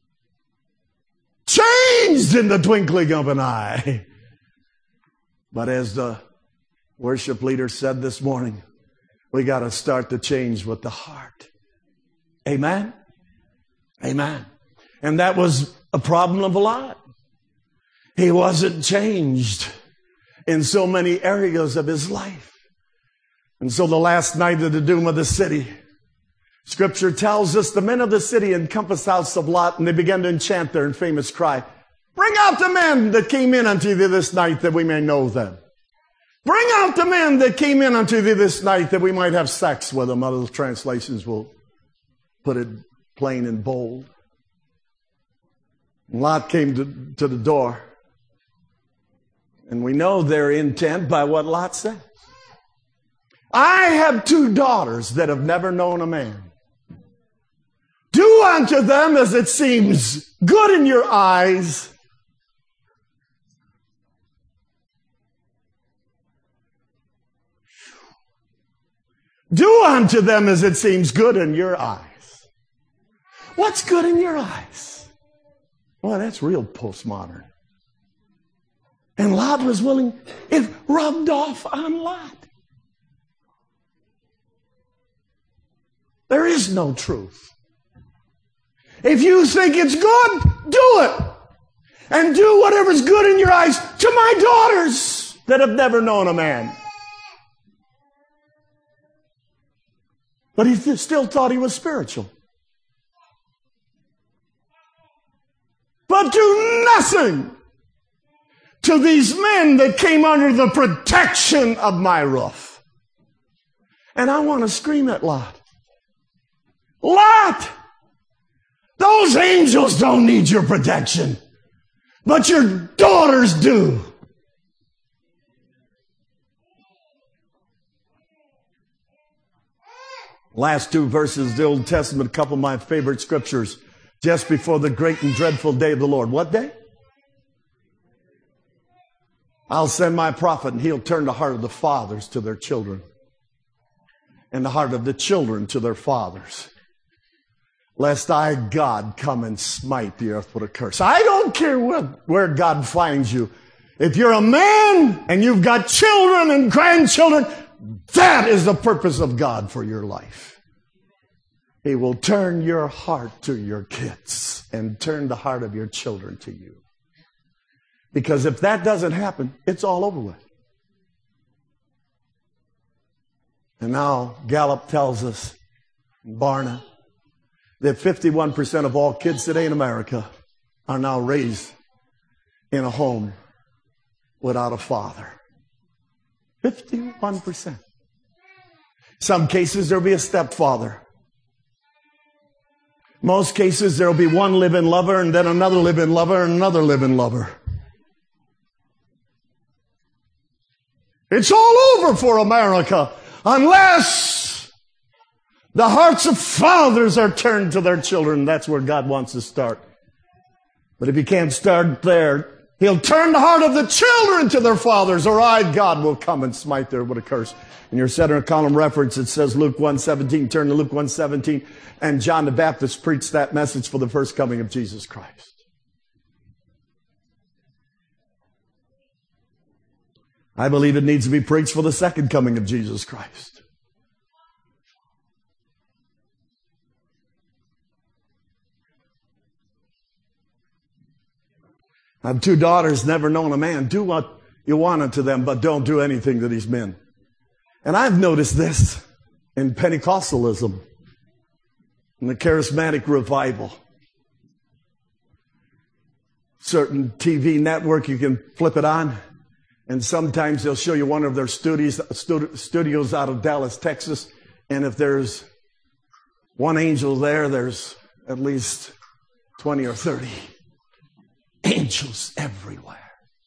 changed in the twinkling of an eye. But as the worship leader said this morning, we got to start to change with the heart. Amen? Amen. And that was a problem of Lot. He wasn't changed in so many areas of his life. And so the last night of the doom of the city, Scripture tells us the men of the city encompassed the house of Lot, and they began to enchant their famous cry, bring out the men that came in unto thee this night, that we may know them. Bring out the men that came in unto thee this night, that we might have sex with them. Other translations will put it plain and bold. Lot came to the door. And we know their intent by what Lot said. I have 2 daughters that have never known a man. Do unto them as it seems good in your eyes. Do unto them as it seems good in your eyes. What's good in your eyes? Well, that's real postmodern. And Lot was willing, it rubbed off on Lot. There is no truth. If you think it's good, do it. And do whatever's good in your eyes to my daughters that have never known a man. But he still thought he was spiritual. But do nothing to these men that came under the protection of my roof. And I want to scream at Lot. Lot! Those angels don't need your protection, but your daughters do. Last two verses of the Old Testament, a couple of my favorite scriptures, just before the great and dreadful day of the Lord. What day? I'll send my prophet, and he'll turn the heart of the fathers to their children, and the heart of the children to their fathers, lest I, God, come and smite the earth with a curse. I don't care where God finds you. If you're a man and you've got children and grandchildren, that is the purpose of God for your life. He will turn your heart to your kids and turn the heart of your children to you. Because if that doesn't happen, it's all over with. And now Gallup tells us, Barna, that 51% of all kids today in America are now raised in a home without a father. 51%. Some cases there'll be a stepfather. Most cases there'll be one live-in lover and then another live-in lover and another live-in lover. It's all over for America unless the hearts of fathers are turned to their children. That's where God wants to start. But if He can't start there, He'll turn the heart of the children to their fathers, or I, God, will come and smite them with a curse. In your center column reference, it says Luke 1:17. Turn to Luke 1:17. And John the Baptist preached that message for the first coming of Jesus Christ. I believe it needs to be preached for the second coming of Jesus Christ. I have two daughters, never known a man. Do what you want unto them, but don't do anything to these men. And I've noticed this in Pentecostalism, in the charismatic revival. Certain TV network, you can flip it on, and sometimes they'll show you one of their studios out of Dallas, Texas. And if there's one angel there, there's at least 20 or 30 angels everywhere.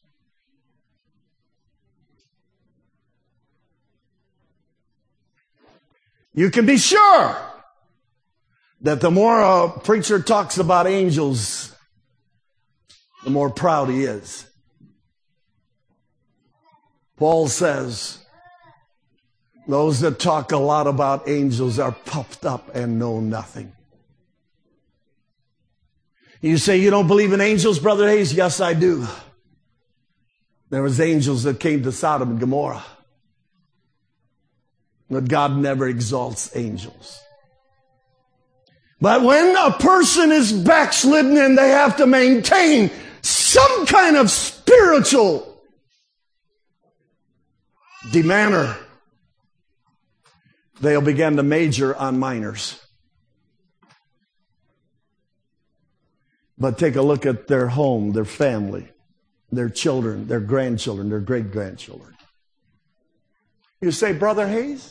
You can be sure that the more a preacher talks about angels, the more proud he is. Paul says, those that talk a lot about angels are puffed up and know nothing. You say, you don't believe in angels, Brother Hayes? Yes, I do. There was angels that came to Sodom and Gomorrah. But God never exalts angels. But when a person is backslidden and they have to maintain some kind of spiritual demeanor, they'll begin to major on minors. But take a look at their home, their family, their children, their grandchildren, their great-grandchildren. You say, Brother Hayes,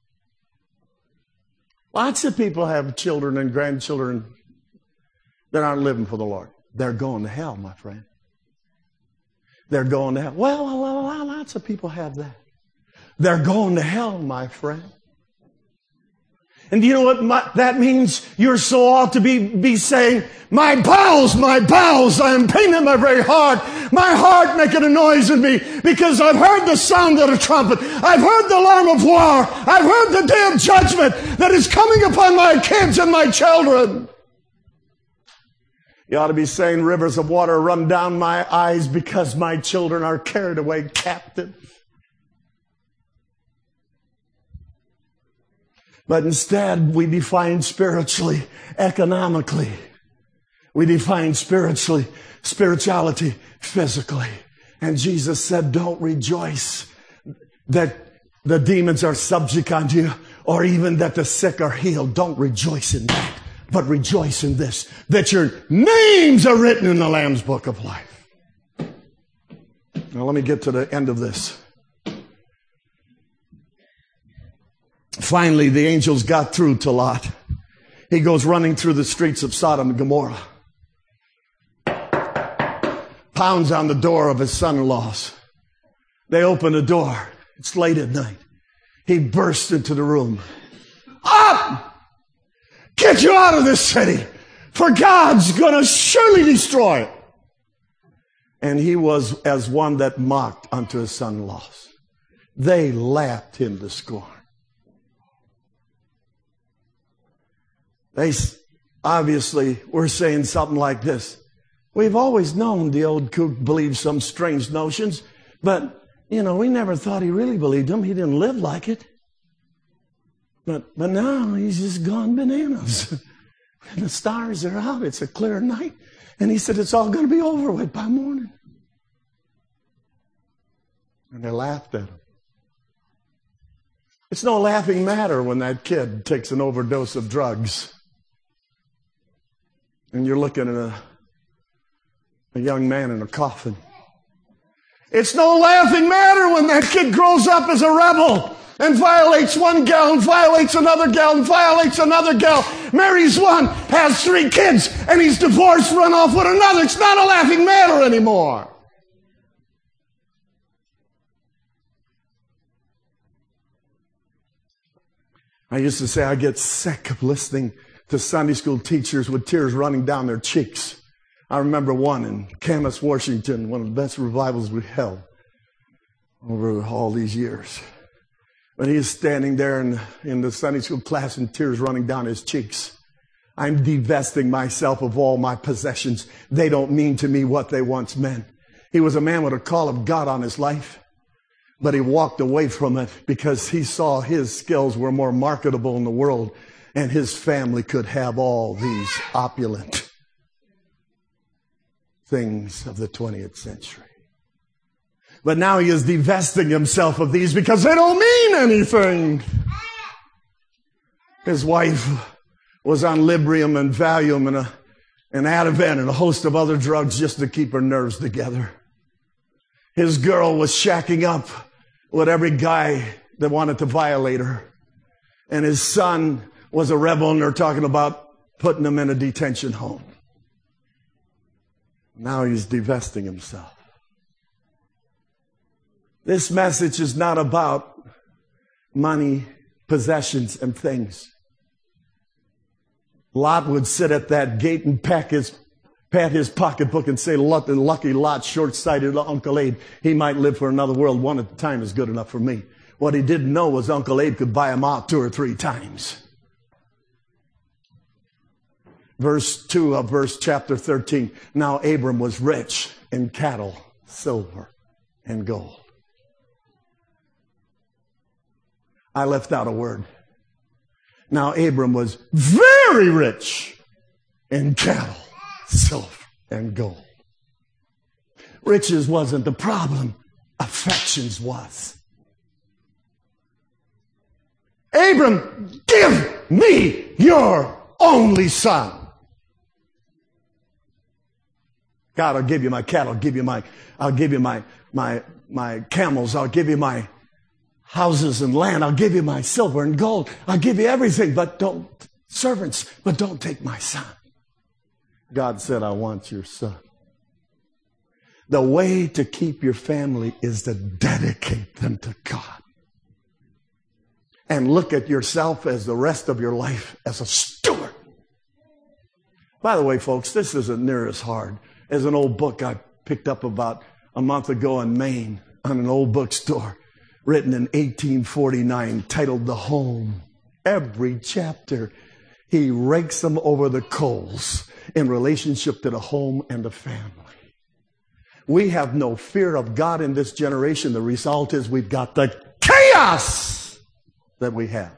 lots of people have children and grandchildren that aren't living for the Lord. They're going to hell, my friend. They're going to hell. Well, lots of people have that. They're going to hell, my friend. And you know what that means? Your soul ought to be saying, my bowels, I am pained in my very heart. My heart making a noise in me because I've heard the sound of a trumpet. I've heard the alarm of war. I've heard the day of judgment that is coming upon my kids and my children. You ought to be saying, rivers of water run down my eyes because my children are carried away captive. But instead, we define spiritually, economically. We define spirituality, physically. And Jesus said, don't rejoice that the demons are subject unto you, or even that the sick are healed. Don't rejoice in that, but rejoice in this, that your names are written in the Lamb's Book of Life. Now let me get to the end of this. Finally, the angels got through to Lot. He goes running through the streets of Sodom and Gomorrah. Pounds on the door of his son-in-laws. They open the door. It's late at night. He bursts into the room. Up! Get you out of this city, for God's going to surely destroy it. And he was as one that mocked unto his son-in-laws. They laughed him to scorn. They obviously were saying something like this. We've always known the old kook believed some strange notions, but, we never thought he really believed them. He didn't live like it. But now he's just gone bananas. And the stars are out. It's a clear night. And he said, it's all going to be over with by morning. And they laughed at him. It's no laughing matter when that kid takes an overdose of drugs. And you're looking at a young man in a coffin. It's no laughing matter when that kid grows up as a rebel and violates one gal and violates another gal and violates another gal, marries one, has 3 kids, and he's divorced, run off with another. It's not a laughing matter anymore. I used to say I get sick of listening to Sunday school teachers with tears running down their cheeks. I remember one in Camas, Washington, one of the best revivals we held over all these years. But he is standing there in the Sunday school class and tears running down his cheeks. I'm divesting myself of all my possessions. They don't mean to me what they once meant. He was a man with a call of God on his life, but he walked away from it because he saw his skills were more marketable in the world and his family could have all these opulent things of the 20th century. But now he is divesting himself of these because they don't mean anything. His wife was on Librium and Valium and Ativan and a host of other drugs just to keep her nerves together. His girl was shacking up with every guy that wanted to violate her. And his son was a rebel, and they're talking about putting him in a detention home. Now he's divesting himself. This message is not about money, possessions, and things. Lot would sit at that gate and pat his pocketbook and say, lucky Lot, short-sighted Uncle Abe. He might live for another world. One at a time is good enough for me. What he didn't know was Uncle Abe could buy him out 2 or 3 times. Verse 2 of chapter 13. Now Abram was rich in cattle, silver, and gold. I left out a word. Now Abram was very rich in cattle, silver, and gold. Riches wasn't the problem. Affections was. Abram, give me your only son. God, I'll give you my cattle. I'll give you my camels. I'll give you my houses and land. I'll give you my silver and gold. I'll give you everything, but don't take my son. God said, I want your son. The way to keep your family is to dedicate them to God. And look at yourself as the rest of your life as a steward. By the way, folks, this isn't near as hard as an old book I picked up about a month ago in Maine on an old bookstore, written in 1849, titled The Home. Every chapter, he rakes them over the coals in relationship to the home and the family. We have no fear of God in this generation. The result is we've got the chaos that we have.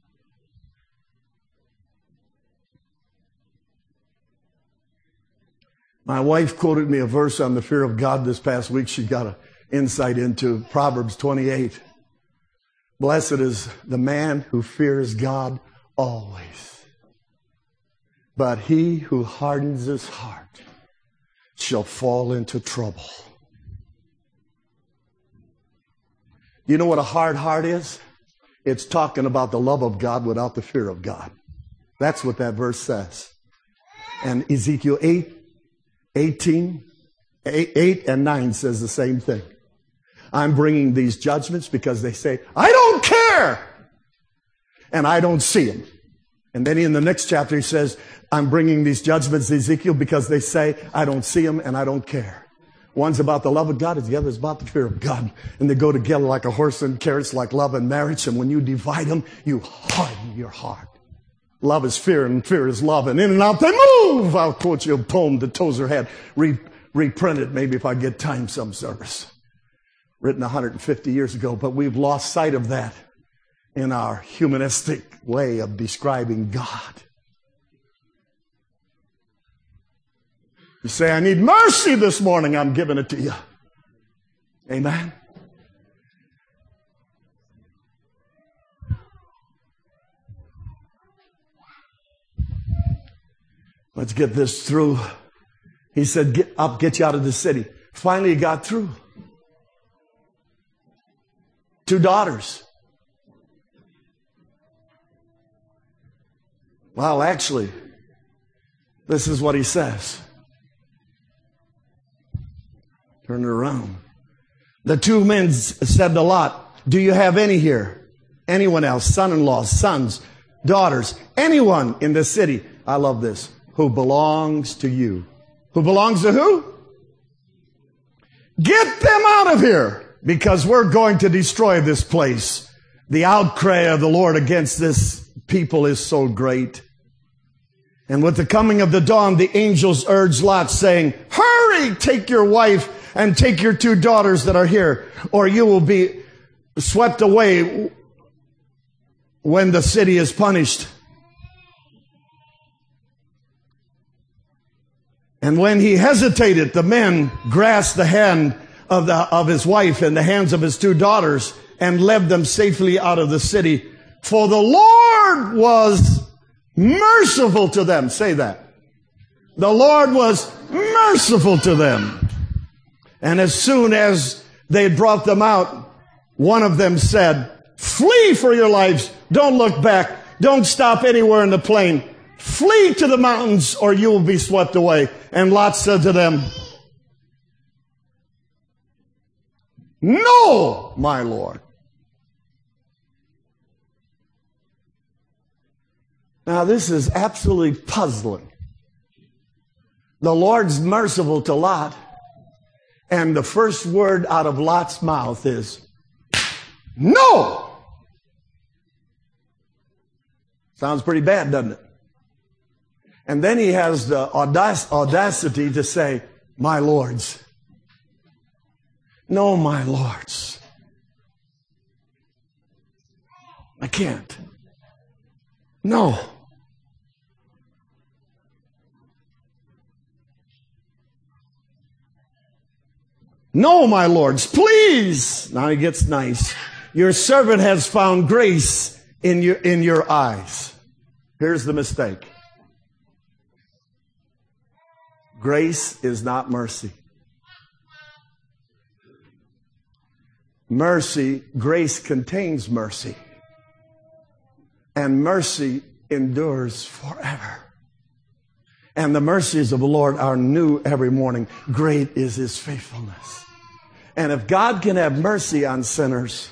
My wife quoted me a verse on the fear of God this past week. She got an insight into Proverbs 28. Blessed is the man who fears God always. But he who hardens his heart shall fall into trouble. You know what a hard heart is? It's talking about the love of God without the fear of God. That's what that verse says. And Ezekiel 8 and 9 says the same thing. I'm bringing these judgments because they say, I don't care. And I don't see them. And then in the next chapter he says, I'm bringing these judgments to Ezekiel because they say, I don't see them and I don't care. One's about the love of God and the other's about the fear of God. And they go together like a horse and carrots, like love and marriage. And when you divide them, you harden your heart. Love is fear and fear is love. And in and out they move. I'll quote you a poem that Tozer had. Reprint it maybe if I get time some service. Written 150 years ago. But we've lost sight of that in our humanistic way of describing God. You say, I need mercy this morning. I'm giving it to you. Amen. Let's get this through. He said, I'll get you out of the city. Finally, he got through. 2 daughters. Well, actually, this is what he says. Turn it around. The 2 men said to Lot, do you have any here? Anyone else? Son-in-laws, sons, daughters, anyone in the city? I love this. Who belongs to you. Who belongs to who? Get them out of here, because we're going to destroy this place. The outcry of the Lord against this people is so great. And with the coming of the dawn, the angels urged Lot, saying, hurry, take your wife and take your 2 daughters that are here, or you will be swept away when the city is punished. And when he hesitated, the men grasped the hand of his wife and the hands of his 2 daughters and led them safely out of the city. For the Lord was merciful to them. Say that. The Lord was merciful to them. And as soon as they had brought them out, one of them said, flee for your lives. Don't look back. Don't stop anywhere in the plain. Flee to the mountains or you will be swept away. And Lot said to them, no, my Lord. Now this is absolutely puzzling. The Lord's merciful to Lot, and the first word out of Lot's mouth is, no! Sounds pretty bad, doesn't it? And then he has the audacity to say, my lords. No, my lords. I can't. No. No, my lords, please. Now he gets nice. Your servant has found grace in your eyes. Here's the mistake. Grace is not mercy. Grace contains mercy. And mercy endures forever. And the mercies of the Lord are new every morning. Great is His faithfulness. And if God can have mercy on sinners,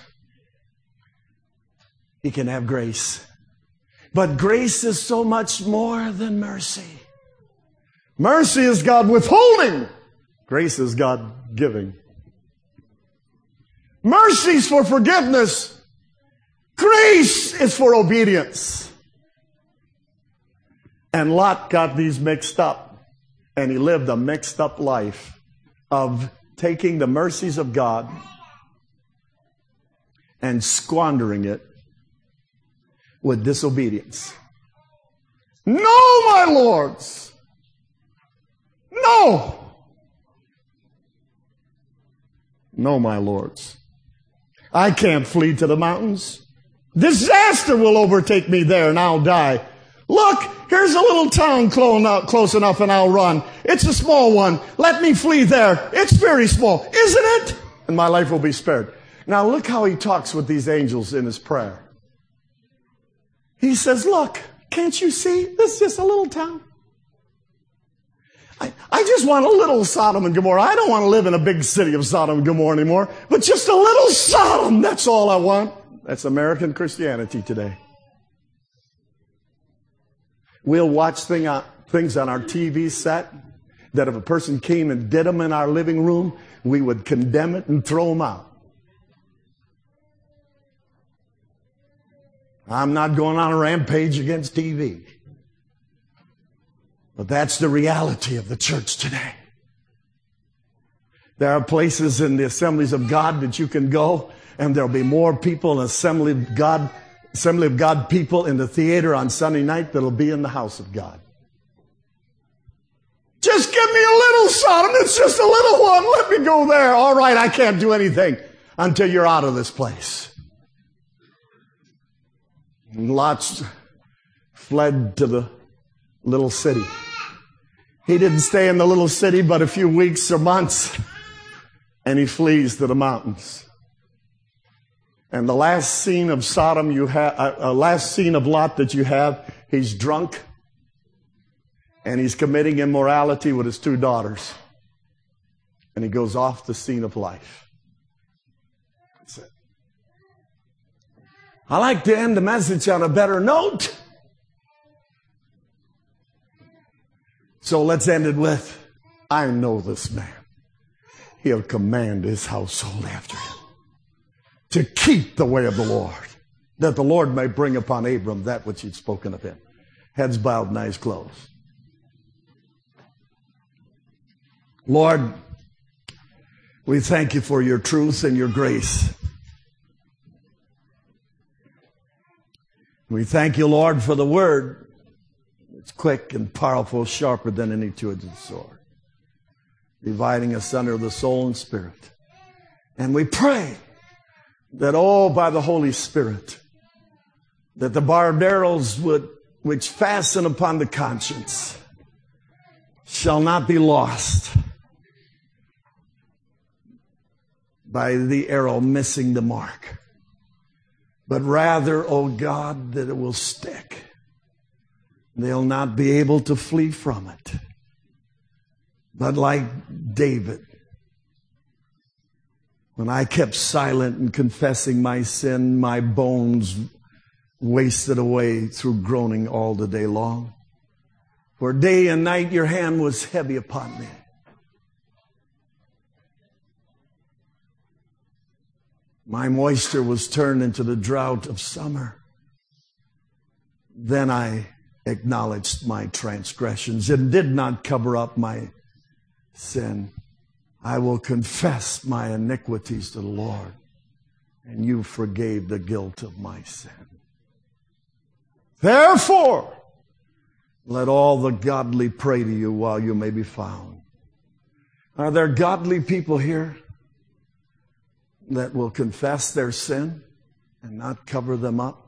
He can have grace. But grace is so much more than mercy. Mercy is God withholding. Grace is God giving. Mercy is for forgiveness. Grace is for obedience. And Lot got these mixed up. And he lived a mixed up life of taking the mercies of God and squandering it with disobedience. No, my lords. No. No, my lords. I can't flee to the mountains. Disaster will overtake me there and I'll die. Look, here's a little town close enough and I'll run. It's a small one. Let me flee there. It's very small, isn't it? And my life will be spared. Now look how he talks with these angels in his prayer. He says, look, can't you see? This is just a little town. I just want a little Sodom and Gomorrah. I don't want to live in a big city of Sodom and Gomorrah anymore, but just a little Sodom. That's all I want. That's American Christianity today. We'll watch things on our TV set that if a person came and did them in our living room, we would condemn it and throw them out. I'm not going on a rampage against TV. But that's the reality of the church today. There are places in the Assemblies of God that you can go, and there'll be more people in Assembly of God people in the theater on Sunday night that'll be in the house of God. Just give me a little Sodom. It's just a little one. Let me go there. All right, I can't do anything until you're out of this place. And Lot fled to the little city. He didn't stay in the little city but a few weeks or months, and he flees to the mountains. And the last scene of Sodom last scene of Lot that you have, he's drunk, and he's committing immorality with his 2 daughters. And he goes off the scene of life. That's it. I like to end the message on a better note. So let's end it with, I know this man. He'll command his household after him to keep the way of the Lord, that the Lord may bring upon Abram that which he'd spoken of him. Heads bowed and eyes closed. Lord, we thank you for your truth and your grace. We thank you, Lord, for the word. It's quick and powerful, sharper than any two-edged sword, dividing asunder the soul and spirit. And we pray that, by the Holy Spirit, that the barbed arrows which fasten upon the conscience shall not be lost by the arrow missing the mark, but rather, O God, that it will stick. They'll not be able to flee from it. But like David, when I kept silent and confessing my sin, my bones wasted away through groaning all the day long. For day and night your hand was heavy upon me. My moisture was turned into the drought of summer. Then I acknowledged my transgressions and did not cover up my sin. I will confess my iniquities to the Lord, and you forgave the guilt of my sin. Therefore, let all the godly pray to you while you may be found. Are there godly people here that will confess their sin and not cover them up?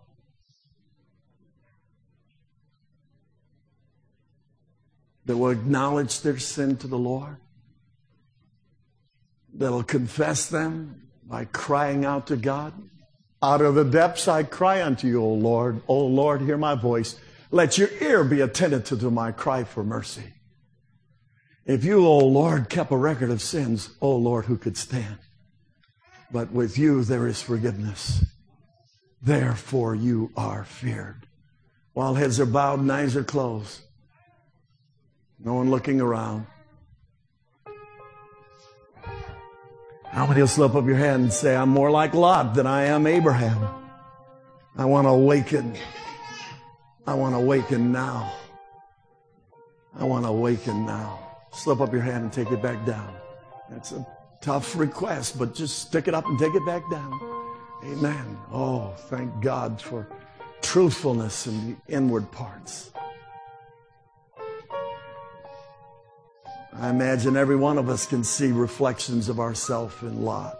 That will acknowledge their sin to the Lord? That will confess them by crying out to God? Out of the depths I cry unto you, O Lord. O Lord, hear my voice. Let your ear be attentive to my cry for mercy. If you, O Lord, kept a record of sins, O Lord, who could stand? But with you there is forgiveness. Therefore you are feared. While heads are bowed and eyes are closed, no one looking around. How many will slip up your hand and say, I'm more like Lot than I am Abraham? I want to awaken. I want to awaken now. I want to awaken now. Slip up your hand and take it back down. That's a tough request, but just stick it up and take it back down. Amen. Oh, thank God for truthfulness in the inward parts. I imagine every one of us can see reflections of ourselves in Lot.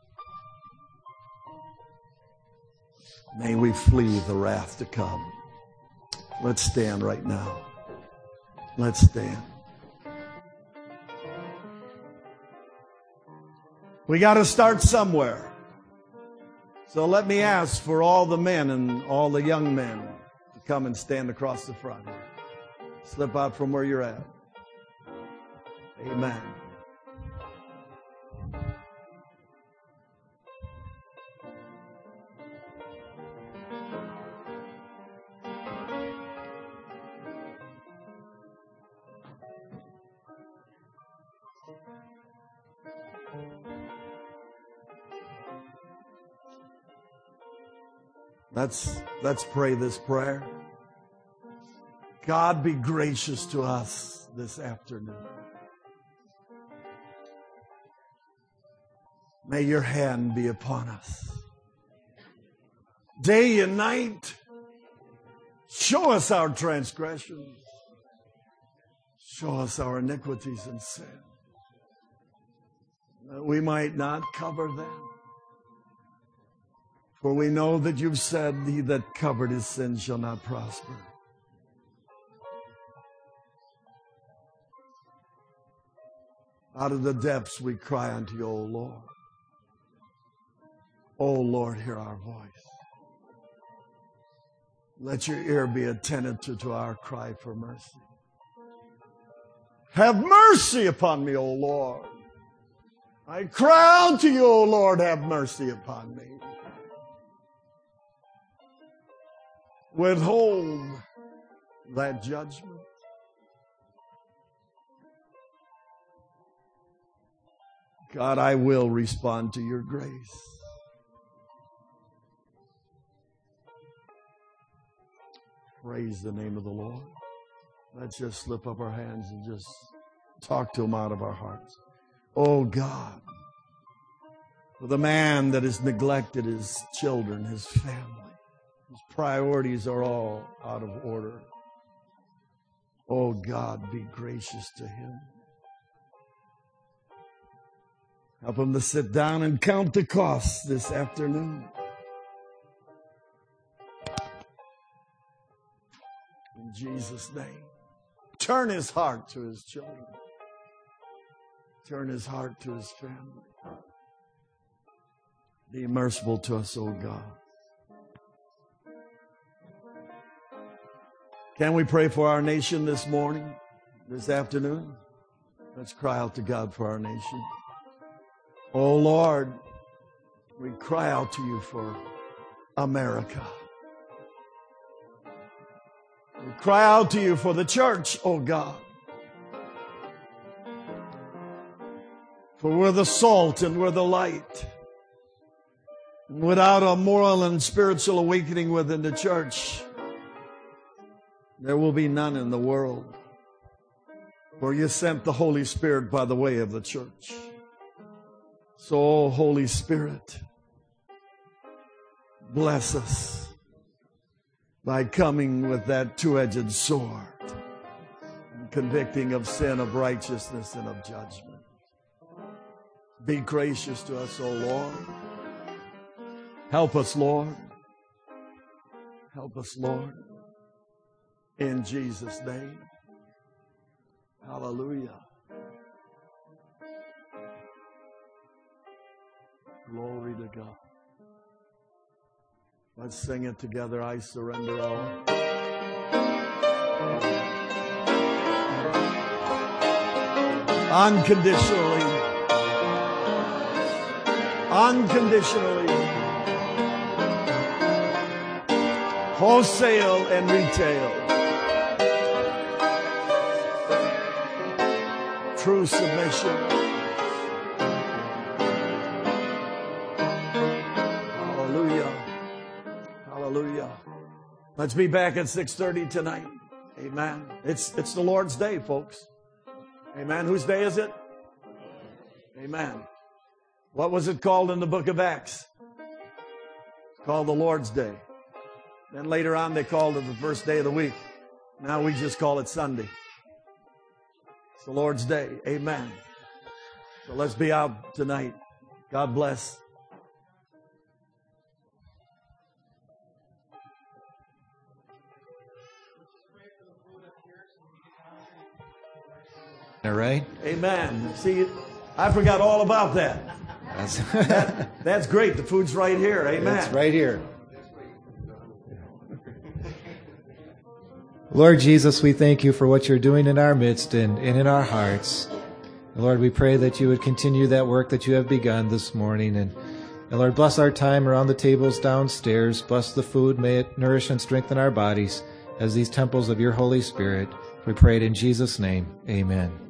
May we flee the wrath to come. Let's stand right now. Let's stand. We got to start somewhere. So let me ask for all the men and all the young men to come and stand across the front here. Slip out from where you're at. Amen. Let's pray this prayer. God, be gracious to us this afternoon. May your hand be upon us. Day and night, show us our transgressions. Show us our iniquities and sin, that we might not cover them. For we know that you've said, he that covered his sin shall not prosper. Out of the depths we cry unto you, O Lord. O Lord, hear our voice. Let your ear be attentive to our cry for mercy. Have mercy upon me, O Lord. I cry out to you, O Lord, have mercy upon me. Withhold that judgment. God, I will respond to your grace. Praise the name of the Lord. Let's just slip up our hands and just talk to him out of our hearts. Oh God, for the man that has neglected his children, his family, his priorities are all out of order. Oh God, be gracious to him. Help him to sit down and count the costs this afternoon. In Jesus' name. Turn his heart to his children. Turn his heart to his family. Be merciful to us, O God. Can we pray for our nation this morning, this afternoon? Let's cry out to God for our nation. Oh Lord, we cry out to you for America. We cry out to you for the church, oh God. For we're the salt and we're the light. And without a moral and spiritual awakening within the church, there will be none in the world. For you sent the Holy Spirit by the way of the church. So, Holy Spirit, bless us by coming with that two-edged sword and convicting of sin, of righteousness, and of judgment. Be gracious to us, O Lord. Help us, Lord. Help us, Lord. In Jesus' name. Hallelujah. Glory to God. Let's sing it together. I surrender all. Unconditionally. Unconditionally. Wholesale and retail. True submission. Hallelujah. Let's be back at 6:30 tonight. Amen. It's the Lord's Day, folks. Amen. Whose day is it? Amen. What was it called in the book of Acts? It's called the Lord's Day. Then later on they called it the first day of the week. Now we just call it Sunday. It's the Lord's Day. Amen. So let's be out tonight. God bless. All right. Amen. See, I forgot all about that. That's great. The food's right here. Amen. It's right here. Lord Jesus, we thank you for what you're doing in our midst and in our hearts. Lord, we pray that you would continue that work that you have begun this morning. And Lord, bless our time around the tables downstairs. Bless the food. May it nourish and strengthen our bodies as these temples of your Holy Spirit. We pray it in Jesus' name. Amen.